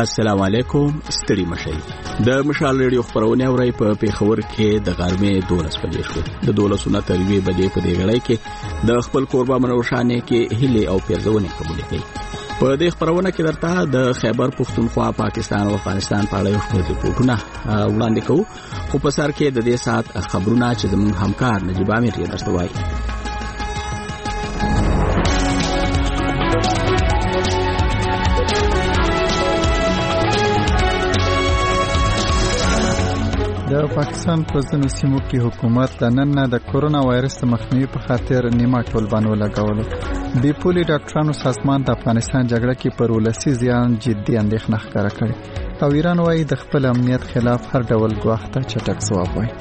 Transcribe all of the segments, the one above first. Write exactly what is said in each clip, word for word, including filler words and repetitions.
السلام علیکم. ستړي مشئ. د مشال ریډیو خبرونه اوري په پیښور کې د غرمې دولس بجې شو. د دولسونه تر یوې بجې په دې غړۍ کې د خپل کوربه منوشانه کې هلي او پیرزونه قبول کړي. په دې خبرونه کې درته د خیبر پختونخوا، پاکستان او افغانستان په اړه یو څه ریپورتونه وړاندې کوو. خو په سر کې د دې سات خبرونه چې زموږ همکار نجيب امیر یې درته وایي. د پاکستان په ځینو سیمو کې حکومت د نن نه د کورونا وایرس د مخنیوي په خاطر نیمه ټولبان ولګولو. بیپولي ډاکټرانو سازمان د افغانستان جګړه کې پر ولسي زیان جدي اندېښنه ښکاره کړې او ایران وايي د خپل امنیت خلاف هر ډول ګواښ ته چټک ځواب وایي.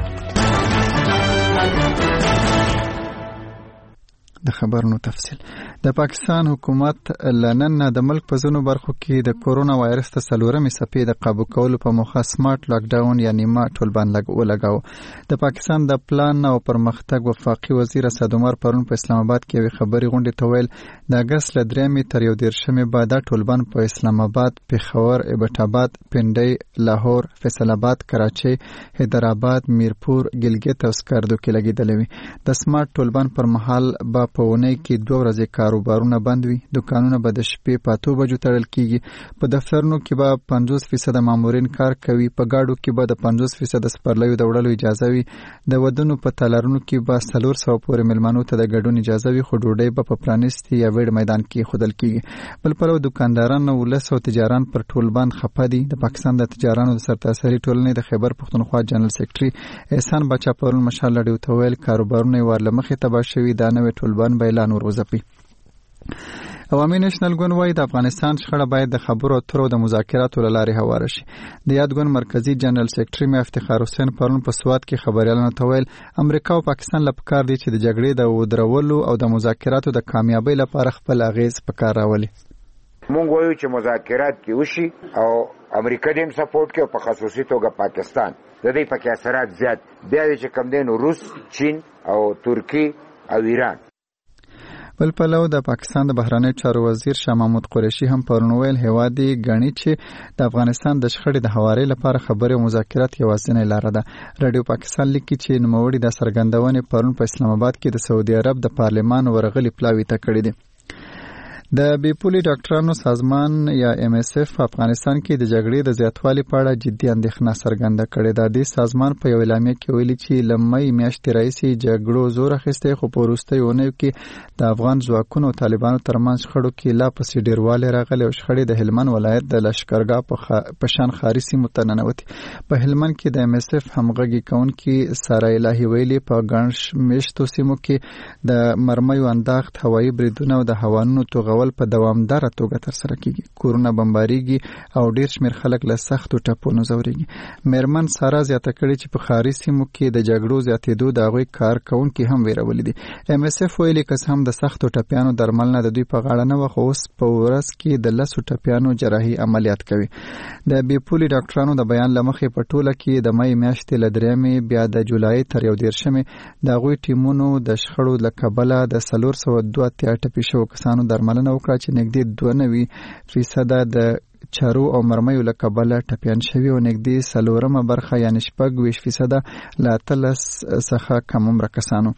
د خبرونو تفصیل. د پاکستان حکومت لنن نه د ملک په ځینو برخو کې د کورونا وایرس ته څلورمې څپې د قابو کولو په موخه سمارټ لاک ډاون یا نیمه ټولبان ولګاو. د پاکستان د پلان او پرمختګ وفاقي وزیر اسد عمر پرون په اسلام آباد کې یو خبري غونډه ته ویل د اگست ل درېمې تر یو دیرشمې بعد د ټولبان په اسلام آباد، پېښور، ایبټ آباد، پنډۍ، لاهور، فیصل آباد، کراچۍ، حیدرآباد، میرپور، ګلګت او سکردو کې لګیدلې وي. د سمارټ ټولبان پر مهال به په ونې کې دوه ورځې کاروبارونه بند وي. دکانونه به د شپې په اته بجو تړل کیږي. په دفترونو کې به پنځوس فیصد مامورین کار کوي. په گاډو کې به د پنځوس فیصد سپرلیو د وړلو اجازه وي. د ودونو په تالارونو کې به څلور سوه پورې مېلمنو ته د ګډون اجازه وي، خو ډوډۍ به په پرانیستي یا ویډ میدان کې ایښودل کیږي. بل پلو دکانداران او ولس او تجاران پر ټولبان خفه دي. د پاکستان د تجارانو د سرتاسري ټولنې د خیبر پختونخوا جنرال سیکرټري احسان بچا پرون مشال لړیو ته ویل کاروبارونه یې ورله مخې تباه شوي. دا نوې ټولبان به اعلان ورغځپي. عوامي نېشنل ګوند وايي د افغانستان شخړه باید د خبرو اترو د مذاکراتو له لارې هواره شي. د یاد ګوند مرکزی جنرال سیکرټري میا افتخار حسین پرون په سوات کې خبريالانو ته ویل امریکا او پاکستان لپاره کار دي چې د جګړې د ودرولو او د مذاکراتو د کامیابی لپاره خپل اغیز پکار راولي. مونږ وایو چې مذاکرات کې وشي او امریکا دې هم سپورټ کوي، په خصوصي توګه پاکستان د دې پکې اثرات زیات بیا چې کم دین روس، چین او ترکی او ایران. بل پلو د پاکستان د بهرنی چارو وزیر شاه محمود قریشي هم پرون ویل هیواد غنی چې د افغانستان د شخړې د هواري لپاره خبرې او مذاکرات یوازینۍ لار ده. رادیو پاکستان لیکي چې نوموړي د سرګندونې پرون په اسلام آباد کې د سعودي عرب د پارلمان ورغلي پلاوی ته کړی دي. د بیپولي ډاکټرانو سازمان یا ایم اس اف په افغانستان کې د جګړې د زیاتوالي په اړه جدي اندېښنه څرګنده کړې ده. د سازمان په یو اعلامیه کې ویلي چې له مې میاشتې راهیسې جګړو زور اخیستی، خو په وروستیو اونیو کې د افغان ځواکونو او طالبانو ترمنځ شخړو کې لا پسې ډېروالی راغلی او شخړې د هلمند ولایت د لشکرګاه په خ... په شان ښاري سیمو ته ننوتې. په هلمند کې د ایم اس اف همغږي کوونکي ساره الهي ویلي په ګڼ میشتو سیمو کې د مرمیو انداخت، هوایي بریدونه او د هوانونو توغول په دوامداره توګه تر سره کیږي. کورونه بمباریږي او ډیر شمیر خلک له سختو ټپونو ځوريږي. میرمن سارا زیاته کړي چې په خاري سیمو کې د جګړو زیاتېدو د هغوی کارکونکي هم ویرولې دي. ایم اس اف ویلي که هم د سختو ټپیانو درمل نه د دوی په غاړه نه وه، خو اوس په ورځ کې د لسو ټپیانو جراحي عملیات کوي. د بیپولي ډاکټرانو د بیان له مخې په ټوله کې د مې میاشتې له درېیمې بیا د جولای تر یو دیرشمې د هغوی ټیمونو د شخړو له کبله د څلور سوه دوه اتیا ټپي شوو کسانو درملنه وکړه چې نږدې دوه نوي فیصده د چارو او مرمیو له کبله ټپیان شوي او نږدې څلورمه برخه یعنې شپږ ویشت فیصده له اتلس څخه کم عمره کسانو.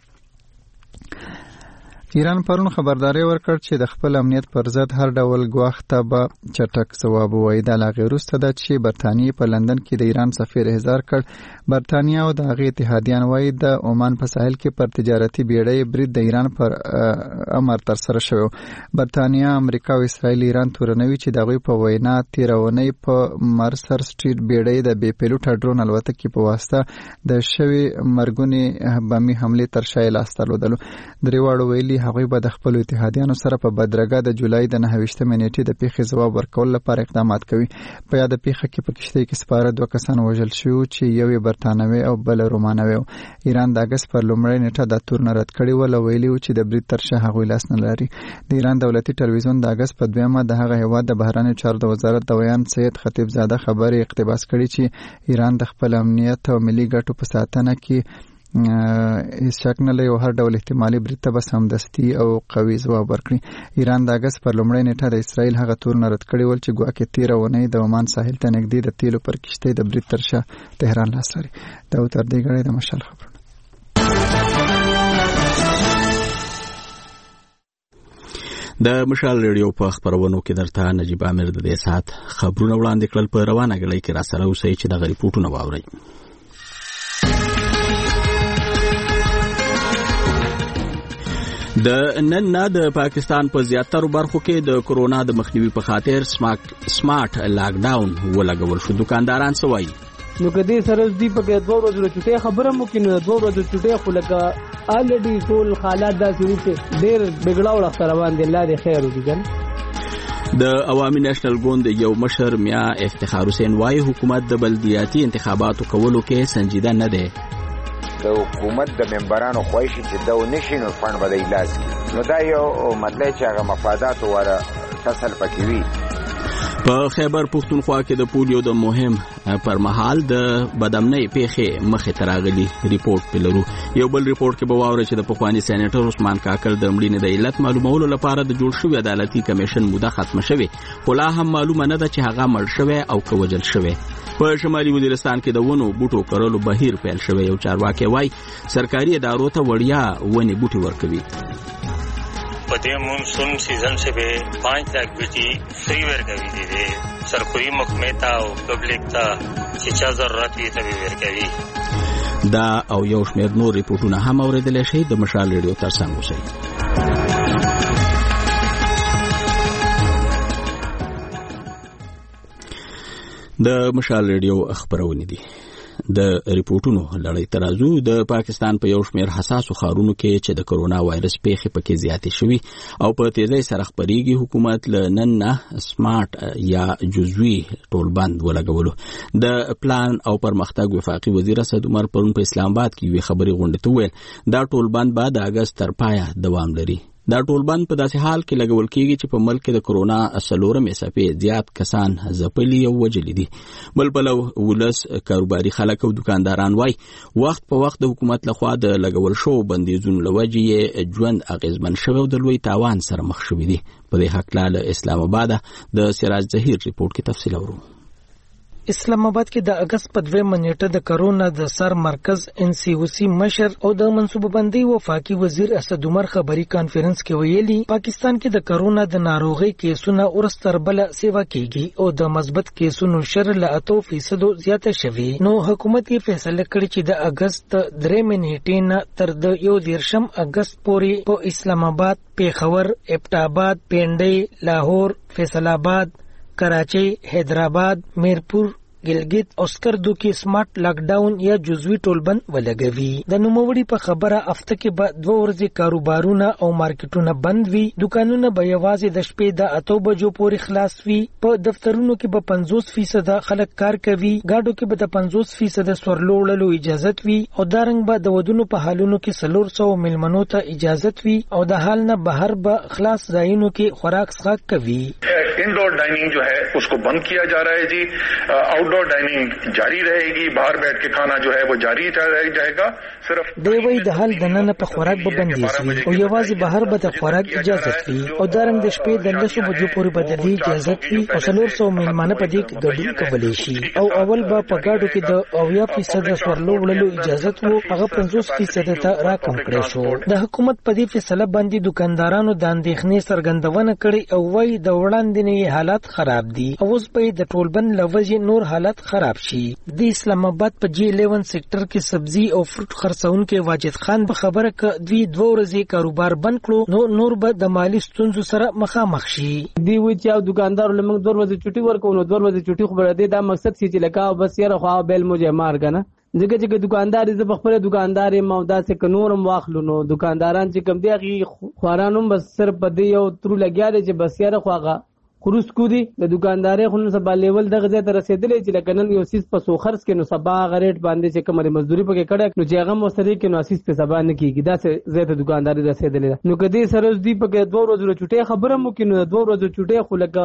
ایران پرون خبرداري ورکړ چې د خپل امنیت پر ضد هر ډول ګواښ ته به چټک ځواب ووایي. د هغې وروسته ده چې برطانیې په لندن کې د ایران سفیر احضار کړ. برطانیه او د هغې اتحادیان وایي د عمان په ساحل کې پر تجارتي بیړۍ برید د ایران پر امر ترسره شوی. برطانیه، امریکا او اسرائیل ایران تورنوي چې د هغوی په وینا تېره اونۍ په مرسر سټریټ بیړۍ د بې پیلوټه ډرون الوتکې په واسطه د شوې مرګونې بمي حملې تر شا یې لاسته لوېدلو. درېواړو ویلي هغوی به د خپلو اتحادیانو سره په بدرګه د جولای د نهه ویشتمې نیټې د پیښې ځواب ورکولو لپاره اقدامات کوي. په یاده پیښه کې په کښتۍ کې سپاره دوه کسان وژل شوي چې یو یې برتانوي او بل رومانوي و. ایران د اګست پر لومړۍ نیټه دا تورنه رد کړې وه، ویلي و چې د برید تر شا هغوی لاس نه لري. د ایران دولتي ټلویزیون د اګست په دویمه د هغه هیواد د بهرنیو چارو د وزارت د ویان سید خطیب زاده خبرې اقتباس کړي چې ایران د خپل امنیت او ملي ګټو په ساتنه کې هیڅ شک نه لري او هر ډول احتمالي برید ته به سمدستي او قوي ځواب ورکړي. ایران د اګست پر لومړۍ نیټه د اسرائیل هغه تورونه رد کړي ول چې ګواکې تېره اونۍ د عمان ساحل ته نږدې د تیلو پر کښتۍ د برید تر شا تهران لاس لري. دا تر دې غړي د مشال خبرونه. د مشال ریډیو په خبرونو کې درته نجیب امیر د دې سات خبرونه وړاندې کړل. په روانه غړي کې را سره اوسئ چې د ریپورتونه واورئ. د نن نه د پاکستان په زیاترو برخو کې د کورونا د مخنیوي په خاطر سمارټ لاک ډاون ولګول شو. دکانداران څه وایي؟ نو کدی سره دې په کې دوه ورځې چټي خبره مو کې نو دوه ورځې چټي خو لکه الریډي ټول حالات داسې وي چې ډېر بګړاو لخت روان دي. الله دې خیر وکړي. ګل د عوامي نېشنل ګوند یو مشر میا افتخار حسین وايي حکومت د بلدیاتي انتخاباتو کولو کې سنجیده نه دی. د حکومت د ممبرانو خوښي چې دا ونشي نو فند به د لاس کې نو دا یو مطلب چې هغه مفادات وره فصل پکې وي. په خیبر پختونخوا کې د پولیو د مهم پر مهال د بدامنۍ پیښې مخې ته راغلي ریپورت پلرو. یو بل ریپورت کې به واورئ چې د پخواني سېنیټر عثمان کاکړ د مړینې د علت معلومولو لپاره د جوړ شوی عدالتي کمیشن موده ختمه شوې خو لا هم معلومه نه ده چې هغه مړ شوی او که وژل شوی. په شمالي وزیرستان کې د ونو بوټو کرلو بهیر پیل شوی. یو چارواکي وایي سرکاري ادارو ته وړیا ونې بوټي ورکوي. पते monsoon season से भी पाँच लाख बेटी फ्री वेर कभी दे दे सरकारी मुकमेता और पब्लिक ता शिक्षा जरूरत ही तभी वेर कभी. دا او یو شمېر نور ریپورتونه هم اوریدلی شئ. د مشال ریډیو ترڅنګ اوسئ. د مشال ریډیو خبرونه دي. د ریپورتونو لړۍ ترازو د پاکستان په یو شمېر حساسو ښارونو کې چې د کرونا وایرس پیښې پکې زیاتې شوي او په تیزۍ سره خپرېږي حکومت له نن نه سمارټ یا جزوي ټولبند ولګولو. د پلان او پرمختګ وفاقي وزیر اسد عمر پرون په اسلام آباد کې یوې خبرې غونډې ته وویل دا ټولبند به د اګست تر پایه دوام لري. دا ټولبند په داسې حال کې لګول کېږي چې په ملک کې د کرونا څلورمې څپې زیات کسان ځپلي او وژلي دي. بل پلو ولس کاروباري خلک او دکانداران وایي وخت په وخت د حکومت لخوا د لګول شو بندیزونو له وجې یې ژوند اغېزمن شوی او د لوی تاوان سره مخ شوي دي. په دې هکله له اسلام آباد د سراج ظهیر ریپورت کې تفصیل اورو. اسلام آباد کې د اگست په دویمه نیټه د کرونا د سر مرکز ان سی او سی مشر او د منصوبه بندي وفاقي وزیر اسد عمر خبري کانفرنس کې ویلي پاکستان کې د کرونا د ناروغي کیسونه ورستر بل سیوا کیږي او د مثبت کیسونو شر له اتو فیصد زیاته شوي. نو حکومت یې فیصله کړې چې د اگست درېمه نیټې نه تر د یو دیرشم اگست پورې په اسلام آباد، پیښور، ابټاباد، پنډۍ، لاهور، فیصل آباد، کراچی، حیدرآباد، میرپور، ګلګت او سکردو کې سمارټ لاک ډاون یا جزوي ټولبند ولګوي. د نوموړي په خبره هفته کې به دوه ورځې کاروبارونه او مارکیټونه بند وي. دکانونه به یوازې د شپې د اتو بجو پورې خلاص وي. په دفترونو کې به پنځوس فیصد خلک کار کوي. ګاډو کې به د پنځوس فیصد سورلو وړلو اجازت وي او دارنګ به د ودونو په حالونو کې څلور سوه میلمنو ته اجازت وي او د حال نه بهر به خلاص ځایونو کې خوراک څښاک کوي. इंडोर डाइनिंग जो है उसको बंद किया जा रहा है जी. आउटडोर डाइनिंग जारी रहेगी. बाहर बैठ के खाना जो है वो जारी रहेगा. सिर्फ دی وی د حال د نن په خوراک به بندي شي او یوازې بهر به د خوراک اجازه وي او دارنګ د شپې د لسو بجو پورې به د دې اجازه وي او څلور سوه میلمانه په دې کې ګډون کولی شي. او اول به په ګاډو کې د اویا فیصد سورلو وړلو اجازه وو هغه پنځوس فیصد ته راکم کړی شو. د حکومت په دې فیصله باندې دکاندارانو د اندېښنې څرګندونه کړې او وايي د وړاندې حالات خراب دي او اوس به د ټولبند لوجې نور حالات خراب شي. د اسلام آباد په جی الیون سېکټر کې سبزي او فروټ خرڅونکو واجد خان په خبره ک دوی دوه ورځې کاروبار بند کړو نو نور به د مالی ستونزو سره مخامخ شي. دی وی چې او دکاندار لمن دوه ورځې چټي ورکو نو دوه ورځې چټي خو بر دې دا مقصد چې لکه بس یاره خو بیل مجه مار کنه ځکه چې دکاندار ز بخبره دکاندار مودا سے کنورم واخلو نو دکانداران چې کم دی خوارانم بس صرف په یو تر لګیا دي چې بس یاره خوغه خروس کو دي د دکاندارې خو نو سبا لیول دغه ځای ته رسیدلې چې لکنن یو سیس په سو خرڅ کې نو سبا غریټ باندې چې کومه مزدوري پکې کړه نو چې هغه مستری کې نو اساس په سبا نه کیږي دا څه زیاته دکانداري رسیدلې نو کدي سره دې پکې دوه ورځې چټي خبره مو کې نو دوه ورځې چټي خو لکه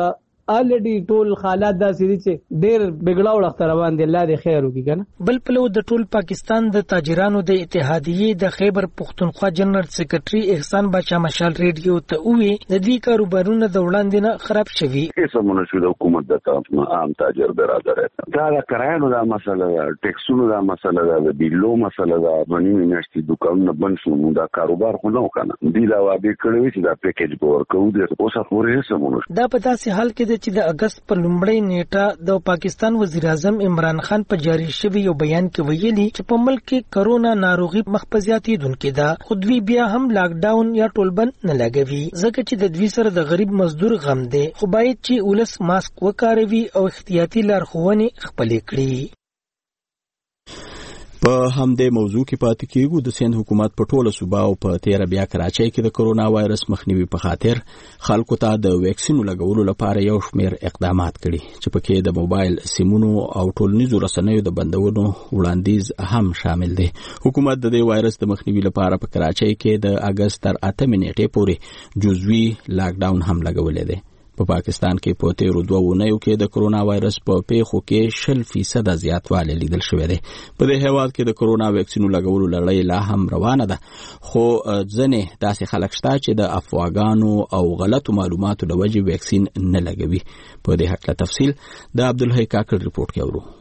الریډي ټول حالات داسې دي چې ډېر بګړاو وخت روان دي. الله دې خیر وکړي کنه. بل پلو د ټول پاکستان د تاجرانو د اتحادیې د خیبر پختونخوا جنرال سیکریټري احسان باچا مشال ریډیو ته وی د دې کاروبارونو د وړاندې نه خراب شوي. سمونه شو د حکومت د طرف عام تاجر برادر دا د کرایانو دا مسله ده، ټیکسونو دا مسله ده، د بیلو مسله ده. باندې میاشتې دکانونه بند شو، نو دا کاروبار خو نه وکنه. دی دا وابه کړی چې دا پیکیج به ورکو دي اوس خوري سمونه. دا په داسې حال کې چې د اگست په لومړۍ نیټه د پاکستان وزیر اعظم عمران خان په جاری شوی یو بیان کې ویلي چې په ملک کې کرونا ناروغي مخفزياتي دونکې ده، خو دوی بیا هم لاک ډاون یا ټولبند نه لګوي ځکه چې د دوی سره د غریب مزدور غم دی. خو باید چې ولس ماسک وکاروي او احتیاطي لارښوونې خپلې کړي. په همدې موضوع کې پاتې کېږو. د سند حکومت په ټوله صوبه او په تیر بیا کراچۍ کې د کرونا وایرس مخنیوي په خاطر خلکو ته د ویکسین لګولو لپاره یو شمېر اقدامات کړي چې پکې د موبایل سیمونو او ټولنیزو رسنیو د بندولو وړاندیز هم شامل دي. حکومت د دې وایرس د مخنیوي لپاره په کراچۍ کې د اگست تر اتمې نیټې پورې جزوي لاک ډاون هم لګولې دی. په پاکستان کې په تیرو دوه اونیو کې د کرونا وایرس په پیښو کې شل فیصد زیاتوالی لیدل شوی دی. په دې هیواد کې د کرونا ویکسین لګولو لړۍ لا هم روانه ده، خو ځنې داسې خلک شته چې د افواګانو او غلطو معلوماتو د وجې ویکسین نه لګوي. په دې هکله تفصیل د عبدالحی کاکړ رپورټ کې اورو.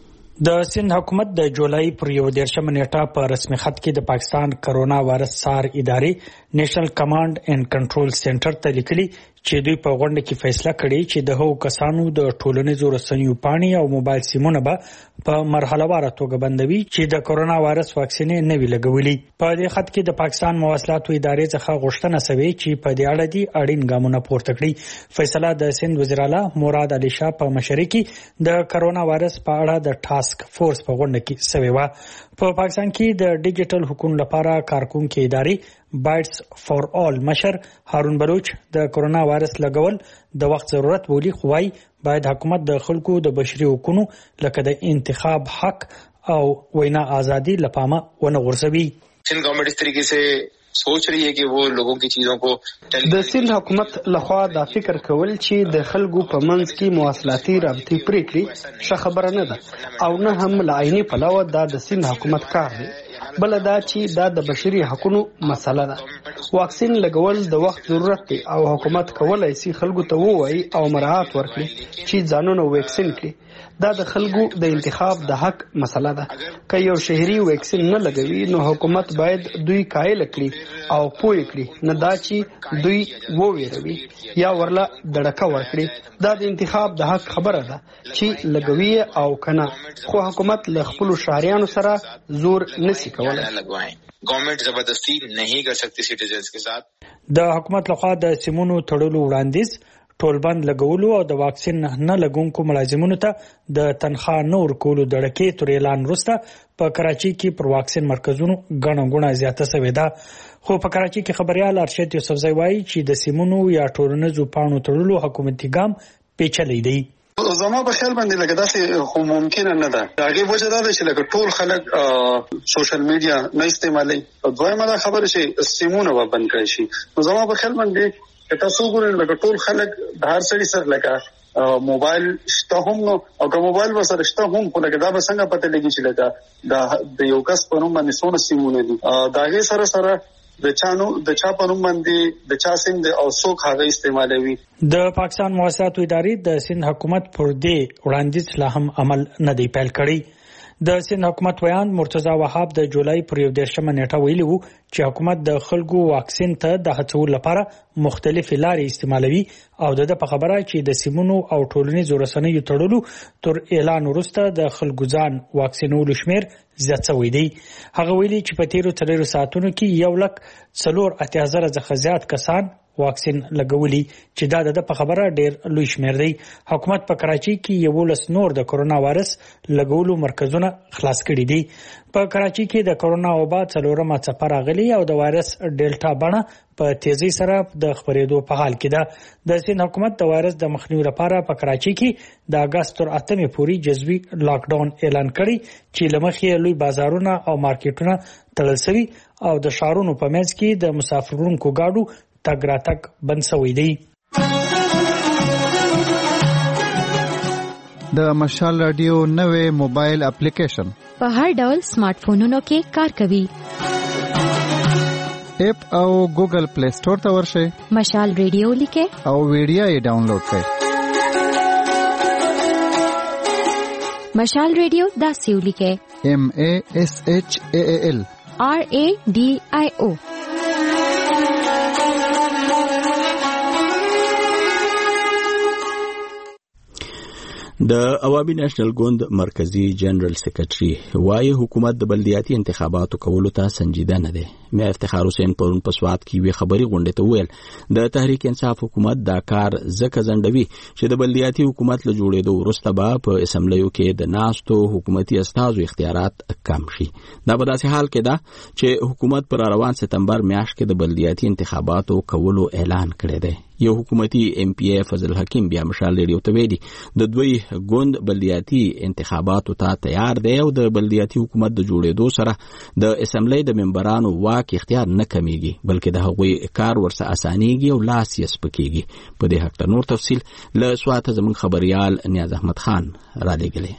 د سند حکومت د جولای پر یو دیرشم نیټه په رسمي خط کې د پاکستان کرونا وایرس سار ادارې نېشنل کمانډ اینڈ کنټرول سنټر ته لیکلي چې دوی په غونډه کې فیصله کړې چې د هغو کسانو د ټولنیزو رسنیو پاڼې او موبایل سیمونه به په مرحله واره توګه بندوي چې د کرونا وایرس واکسین نه وی لګولي. په دې خط کې د پاکستان مواصلاتو ادارې څخه غوښتنه شوې چې په دې اړه دي اړین ګامونه پورته کړي. فیصله د سند وزیر اعلی مراد علي شاه په مشرۍ کې د کرونا وایرس په اړه د ټاسک فورس په غونډه کې شوې و. په پاکستان کې د ډیجیټل حکومت لپاره کارکونکو ادارې بایټس فور آل مشر هارون بلوچ د کرونا وایرس لګول د وخت ضرورت بولی، خو وايي باید حکومت د خلکو د بشري حقوقو لکه د انتخاب حق او وینا ازادي لپاره ونه غورځوي. سندھ گورنمنٹ اس طریقے سے سوچ رہی ہے کہ وہ لوگوں کی چیزوں کو د سند حکومت لخوا دا فکر کول چې د خلکو په منځ کې مواصلاتي رابطې پرې کړي ښه خبره نه ده او نه هم له عیني پلوه دا د سند حکومت کار دی. بل دا چې دا د بشري حقوقو مسله ده. واکسین لګول د وخت ضرورت دی او حکومت کولای شي خلکو ته ووایي او مراعات ورکړي چې ځانونه ویکسین کړي. دا د خلکو د انتخاب د حق مسله ده. که یو شهري ویکسین نه لګوي نو حکومت باید دوی قایل کړي او پوه کړي، نه دا چې دوی وویروي یا ورله دړکه ورکړي. دا د انتخاب د حق خبره ده چې لګوي او کنه، خو حکومت له خپل شهريانو سره زور نشي کولای. گورنمنٹ زبردستی نہیں کر سکتی سٹیزنز کے ساتھ. د حکومت لخوا د سیمونو تړلو وړاندیز، ټولبند لګولو او د واکسین نه لګونکو ملازمینو ته د تنخواه نه ورکولو د ډکې تر اعلان وروسته په کراچۍ کې پر واکسین مرکزونو ګڼه ګوڼه زیاته شوې ده. خو په کراچۍ کې خبريال ارشد یوسفزی وایي چې د سیمونو یا ټولنیزو پاڼو تړلو حکومتي ګام پیچلی دی. زما په خیال باندې لکه داسې خو ممکن نه ده. هغه وجه دا ده چې لکه ټول خلک سوشل میډیا نه استعمالي. دویمه دا خبره چې سیمونه و بند کړي شي. نو زما په خیال باندې تاسو ګورئ لکه ټول خلک د هر سړي سره لکه موبایل شته هم نو او که موبایل وسره شته هم خو لکه دا به څنګه پته لګي چې لکه د یو کس په نوم باندې څونه سیمونه دي. دا هغه سره سره د چانو د چا په نوم باندې د چا سیم د او څوک هغه استعمالوي. د پاکستان مواصلاتو ادارې د سند حکومت پر دې وړاندیز لا هم عمل نه دی پیل کړی. د سند حکومت ویان مرتضی وهاب د جولای پر یو دیرشمه نیټه ویلي وو چې حکومت د خلکو واکسین ته د هڅولو لپاره مختلفې لارې استعمالوي او د په خبره چې د سیمونو او ټولنیزو رسنیو تړلو تر اعلان وروسته د خلکو ځان واکسینولو شمیر زیات شوی دی. هغه ویلي چې په تیرو څلورو ساعتونو کې یو لک څلور اتیا زره څخه زیات کسان واکسین لګولي چې دا د په خبره ډېر لوی شمیر دی. حکومت په کراچۍ کې یولس نور د کرونا وایرس لګولو مرکزونه خلاص کړي دي. په کراچۍ کې د کرونا وبا څلورمه څپه راغلي او د وایرس ډیلټا بڼه په تیزی سره د خپرېدو په حال کې ده. د سند حکومت د وایرس د مخنیوي لپاره په کراچۍ کې د اگست تر اتمې پورې جزوي لاک ډاون اعلان کړی چې لمخې لوی بازارونه او مارکیټونه تړل شوي او د ښارونو په منځ کې د مسافرونکو ګاډو تګ راتګ بند شوی دی. د مشال رادیو نوې موبایل اپلیکیشن په هر ډول سمارټ فونونو کې کار کوي. اپ او ګوګل پلی سٹور ته ورشئ، مشال رادیو لیکئ او ویډیو یې ډاونلوډ کړئ. مشال رادیو داسې ولیکئ: ایم ا اس ایچ ا ال آر ا ډي آی او. د عوامي نېشنل ګوند مرکزی جنرال سیکریټري وايي حکومت د بلدیاتي انتخاباتو کولو ته سنجیده نه دی. مې افتخار حسین پرون په سوات کې وی خبري غونډه ته ویل د تحریک انصاف حکومت دا کار ځکه ځنډوي چې د بلدیاتي حکومت له جوړېدو وروسته به په اسمبلیو کې د ناستو حکومتي استازو اختیارات کم شي. دا په داسې حال کې ده چې حکومت پر روان سپتمبر میاشت کې د بلدیاتي انتخاباتو کولو اعلان کړی دی. یو حکومتي ایم پی ای فضل حکیم بیا مشال ریډیو ته ویلي د دوی ګوند بلدیاتي انتخاباتو ته تیار دی او د بلدیاتي حکومت د جوړېدو سره د اسمبلی د ممبرانو واک اختیار نه کمیږي بلکې د هغوی کار ورسره اسانيږي او لاس یې سپکیږي. په دې حق ته نور تفصیل له سوات زموږ خبريال نیاز احمد خان را لېږلی.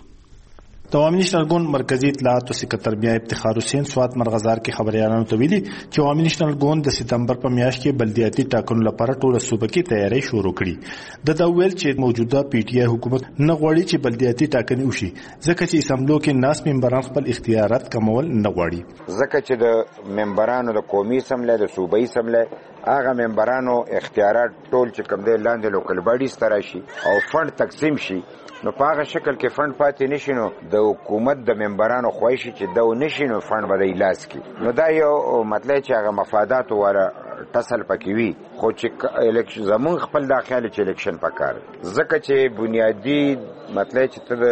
د عوامي نېشنل ګوند مرکزی اطلاعات او سکرټر بیا افتخار حسین سوات مرغزار کې خبريالانو ته ویلي چې عوامي نېشنل ګوند د سپتمبر په میاشت کې بلدیاتي ټاکنو لپاره ټول صوبه کې تیاری شروع کړي. د دا ویل چې موجوده پی ټی آی حکومت نه غواړي چې بلدیاتي ټاکنې وشي ځکه چې اسمبلو کې ناس ممبران خپل اختیارات کمول نه غواړي. ځکه چې د ممبرانو د قومي اسمبلی د صوبایي اسمبلی هغه ممبرانو اختیارات ټول چې کوم دی لاندې لوکل باډیز ته راشي او فند تقسیم شي، نو په هغه شکل کې فند پاتې نشي، نو د حکومت د ممبرانو خواهشي چې دا نشي، نو فند به د لاس کې، نو دا یو مطلب چې هغه مفادات واره ټسل پکې وي. خو چې الیکشن زمون خپل داخلي چې الیکشن پکار ځکه چې بنیادی مطلب چې ته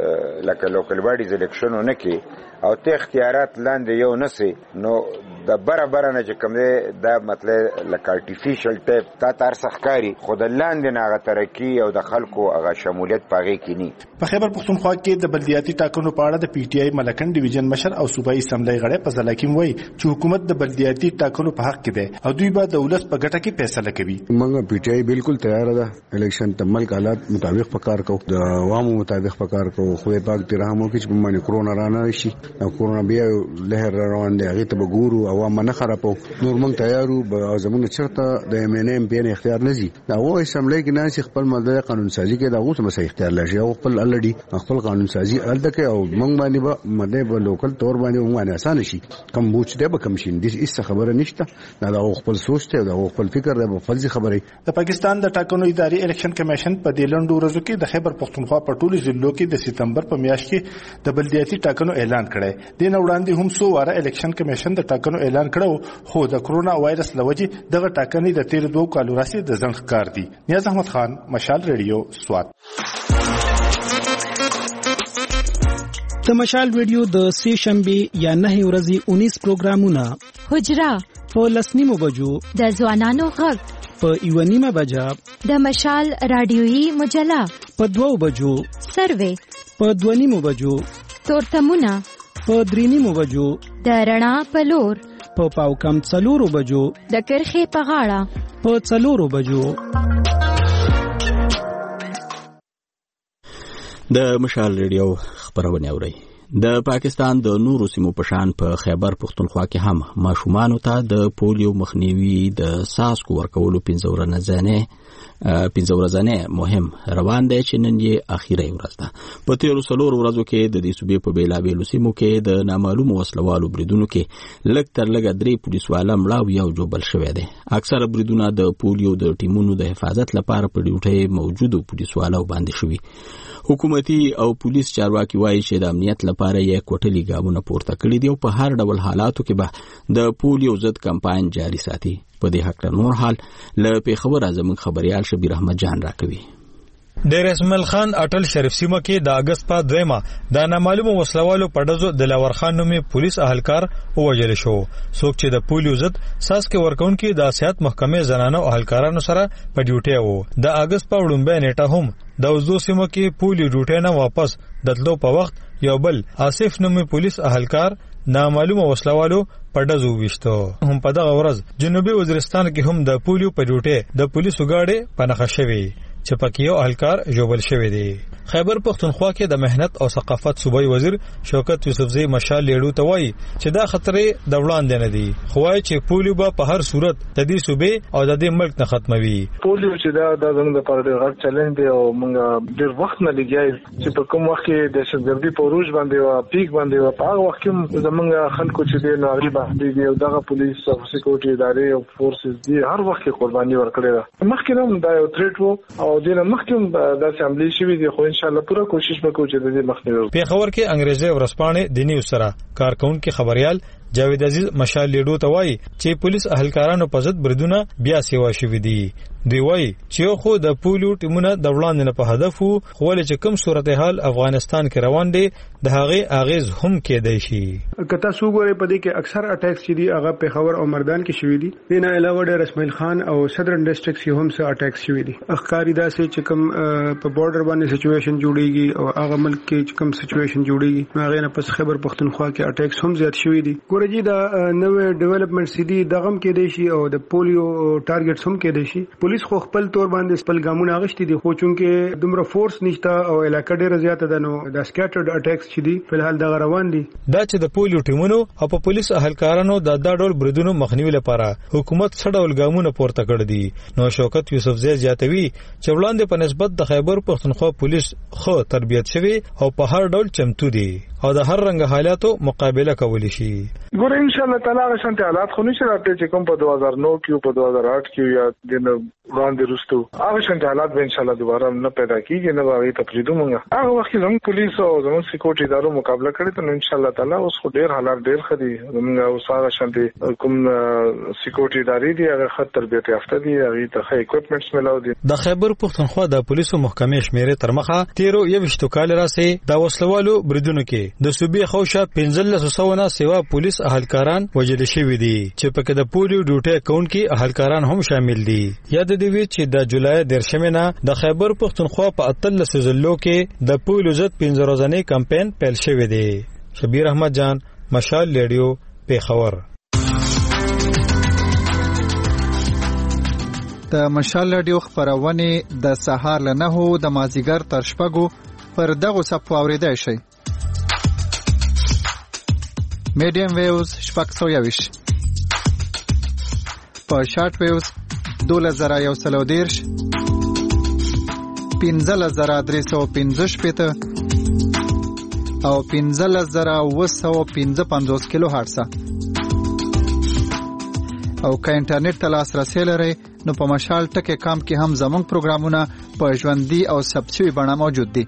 لکه لوکل باډیز الیکشن نه کې او ته اختیارات لاندې یو نسي، نو د برابر نه چې کوم دی دا مطلب لکه آرټیفیشل ټیپ تا تر سخکاری خود لاندې نه غا ترقی او د خلکو هغه شمولیت پاږي کینی. په خیبر پختونخوا کې د بلدیاتي ټاکنو په اړه د پی ټی آی ملکن ډیویژن مشر او صوبایي اسمبلی غړی فضل حکیم وایي چې حکومت د بلدیاتي ټاکنو په حق کې دی او دوی به د ولس په ګټه کې فیصله کوي. موږ پی ټی آی بالکل تیار ده، الیکشن د ملک حالات مطابق پکار کو، د عوامو مطابق پکار کو. خو پاک ترامو کې چې باندې کرونا رانه شي او کرونا بیا لهر روان دی هغه ته وګورو عوام نه خرابو. نور موږ تیارو به زمونږ چرته د ایم ان ایم پی ان اختیار نزي دا و اسمبلی کې نه خپل ماده قانون سازي کې دا غوته مسه اختیار لشي او خپل الډي خپل قانون سازي الته کې او موږ باندې به ماده په لوکل تور باندې باندې آسان شي کم بوچ دی به کم شي. د هیڅ خبره نشته، دا خپل سوچ ته دا خپل فکر دی په فلسفي خبره. د پاکستان د ټاکنو اداري الیکشن کمیشن په دې لنډو ورځو کې د خیبر پختونخوا په ټولو ضلعو کې د سپتمبر په میاشت کې د بلدیاتي ټاکنو اعلان کړی. د نن وړاندې هم څو واره الیکشن کمیشن د ټاکنو اعلان کړو، خو د کرونا وایرس لوجې دغه ټاکنې د تیر دوه کالو راځي د ځنډ ښکار دي. نیاز احمد خان، مشال ریډیو، سوات. د مشال ریډیو د سې شنبه یا نه ورځې اونیس پروګرامونه: حجره په لسنیمو بجو، د ځوانانو غږ په یو نیمه بجا، د مشال رادیويي مجله په دوه بجو، سروې په دوه نیمو بجو، تورتمونه په درې نیمو بجو، د رڼا په لور په پاو کم څلورو بجو، د کرخې په غاړه په څلورو بجو. د مشال ریډیو خبرونه اوري. د پاکستان د نورو سیمو په شان په خیبر پختونخوا کې هم ماشومانو ته د پولیو مخنیوي د ساسکو ورکولو پنځه ورځې پنځه ورځې مهم روان دی چې نن یې اخیری ورځ ده. په تیرو څلورو ورځو کې د دې صوبې په بیلابیلو سیمو کې د نامعلومو وسلوالو بریدونو کې لږ تر لږه درې پولیسواله مړه او یو جوبل شوی دی. اکثره بریدونه د پولیو د ټیمونو د حفاظت لپاره په ډیوټۍ موجودو پولیسوالو باندې شوي. حکومتي او پولیس چارواکي وایي چې د امنیت لپاره یې کوټلي ګامونه پورته کړي دي او په هر ډول حالاتو کې به د پولیو ضد کمپاین جاري ساتي. په دې حق نور حال له پیښور زموږ خبريال شبیر احمد جان راکوي. ډیر اسماعیل خان اټل شریف سیمه کې د اگست په دویمه د نامعلومو وسلوالو په ډزو د لور خان نومي پولیس اهلکار ووجل شو. څوک چې د پولیو ضد ساسکي ورکونکو د سیاست محکمې زنانو اهلکارانو سره په ډیوټي وو. د اگست په وړاندې نیټه هم د وزدو سیمه کې پولیو ډیوټي نه واپس دتلو په وخت یو بل آصف نومي پولیس اهلکار نامعلومه وسلوالو په ډزو وشتو. هم په دغه ورځ جنوبي وزیرستان کې هم د پولیو په ډیوټي د پولیسو ګاډي په نخښه شوی. چې پکې یو اهلکار ژوبل شوی دی. خیبر پختونخوا کې د مهنت او ثقافت صوبایي وزیر شوکت یوسفزئی مشال لیډو ته وایي چې دا خطرې د وړاندې نه دي، خو وايي چې پولیو به په هر صورت د دې صوبې او د دې ملک نه ختموي. پولیو چې دا د زموږ لپاره ډېر غټ چیلنج دی او موږ ډېر وخت نه لګیای چې په کوم وخت کې د دهشتګردي په روج باندې او پیک باندې او په هغه وخت کې زموږ خلکو چې د ناغي باندې دی او دغه پولیس او سکیورټي ادارې او فورسز دی هر وخت کې قرباني ورکړي ده. مخکې هم دا یو تریټ وو او د مخکې هم د اسمبلی شوی دی، خو ان شاء الله پوره کوشش وکړو چې د دې مخنیوي. پیښور کې انګریزي ورسپانې د نیوز سره کارکونکو خبريال جاوید عزیز مشال لیډو ته وایي چې پولیس اهلکارانو په ضد بریدونه بیا سیوا شوي دي. دی وایي چې خو د پولیو ټیمونه د وړاندې نه په هدف وو، خو ولې چې کوم صورتحال افغانستان کې روان دی د هغه اغیز هم کېدای شي. کته سو ګورې په دې کې اکثر اٹیکس چې دي هغه پیښور او مردان کې شوي دي. دینه علاوه ډېر اسماعیل خان او صدرن ډیسټریکټ کې هم څه اٹیکس شوي دي. اخکاری دا چې کوم په بارډر باندې سچويشن جوړيږي او هغه ملک کې چې کوم سچويشن جوړيږي هغه نه پس خیبر پختونخوا کې اٹیکس هم زیات شوي دي. ګورې دا نوې ډیولپمنټ سي دي دغه کې دي شي او د پولیو ټارګټس هم کې دي شي. پولیس خو خپل تور باندې خپل ګامونه غشتي دي، خو چونکه دومره فورس نشته او علاقه ډیره زیاته ده نو د سکیټرډ اٹیکس چې دي په حال دغه روان دي. دا چې د پولیو ټیمونو او په پولیس اهلکارانو د دا ډول بریدونو مخنیوي لپاره حکومت څه ډول ګامونه پورته کړ دي. نو شوکت یوسفزئی زیاتوي چې وړاندې په نسبت د خیبر پختونخوا پولیس خو تربیت شوی او په هر ډول چمتو دي او د هر رنګ حالاتو مقابله کولی شي. ګور ان شاء الله تعالی شانت حالات خو نشي راځي چې کوم په دوه هزار نو کې په دوه هزار آټ کې یا د وړاندې رستو هغه شانت حالات به ان شاء الله دوباره نه پیدا کیږي، نه به تقریبا موږ هغه وخت زموږ پولیس او زموږ سکیورټي ادارو مقابله کړې ته ان شاء الله تعالی اوس خو ډیر حالات ډیر خدي موږ اوس هغه شانت کوم سکیورټي ادارې دي هغه خط تربیت یافته دي، هغه ته اکوپمنټس ملاو دي. د خیبر پختونخوا د پولیسو محکمې شمیرې تر مخه تیرو یوشتو کال راسي د وسلوالو بریدونو کې د صوبې خوشه پنځلس سو نه سیوا پولیس اهلکاران وجل شوی دي چې پکې د پولیو ډیوټي اکاونټ اهلکاران هم شامل دي. یاد دی وی چې د جولای درشمنه د خیبر پختونخوا په اتلس ضلعو کې د پولیو ضد پنځه ورځنی کمپاین پیل شوی دی. شبیر احمد جان، مشال لیډیو، پیښور. د مشال لیډیو خبرونه د سهار له نهو د مازیګر تر شپږو پر دغه صفو اوریدای شي. میډیم ویوز شپږ سوه یویش، په شارټ ویوز دولس زره یو سل او دېرش، پنځلس زره درې سوه پنځه شپېته او پنځلس زره اوه سوه پنځه پنځوس کیلو هرټزه. او که انټرنیټ ته لاسرسی لرئ نو په مشال ټکی کام کې هم زموږ پروګرامونه په ژوندي او ثبت شوي بڼه موجود دي.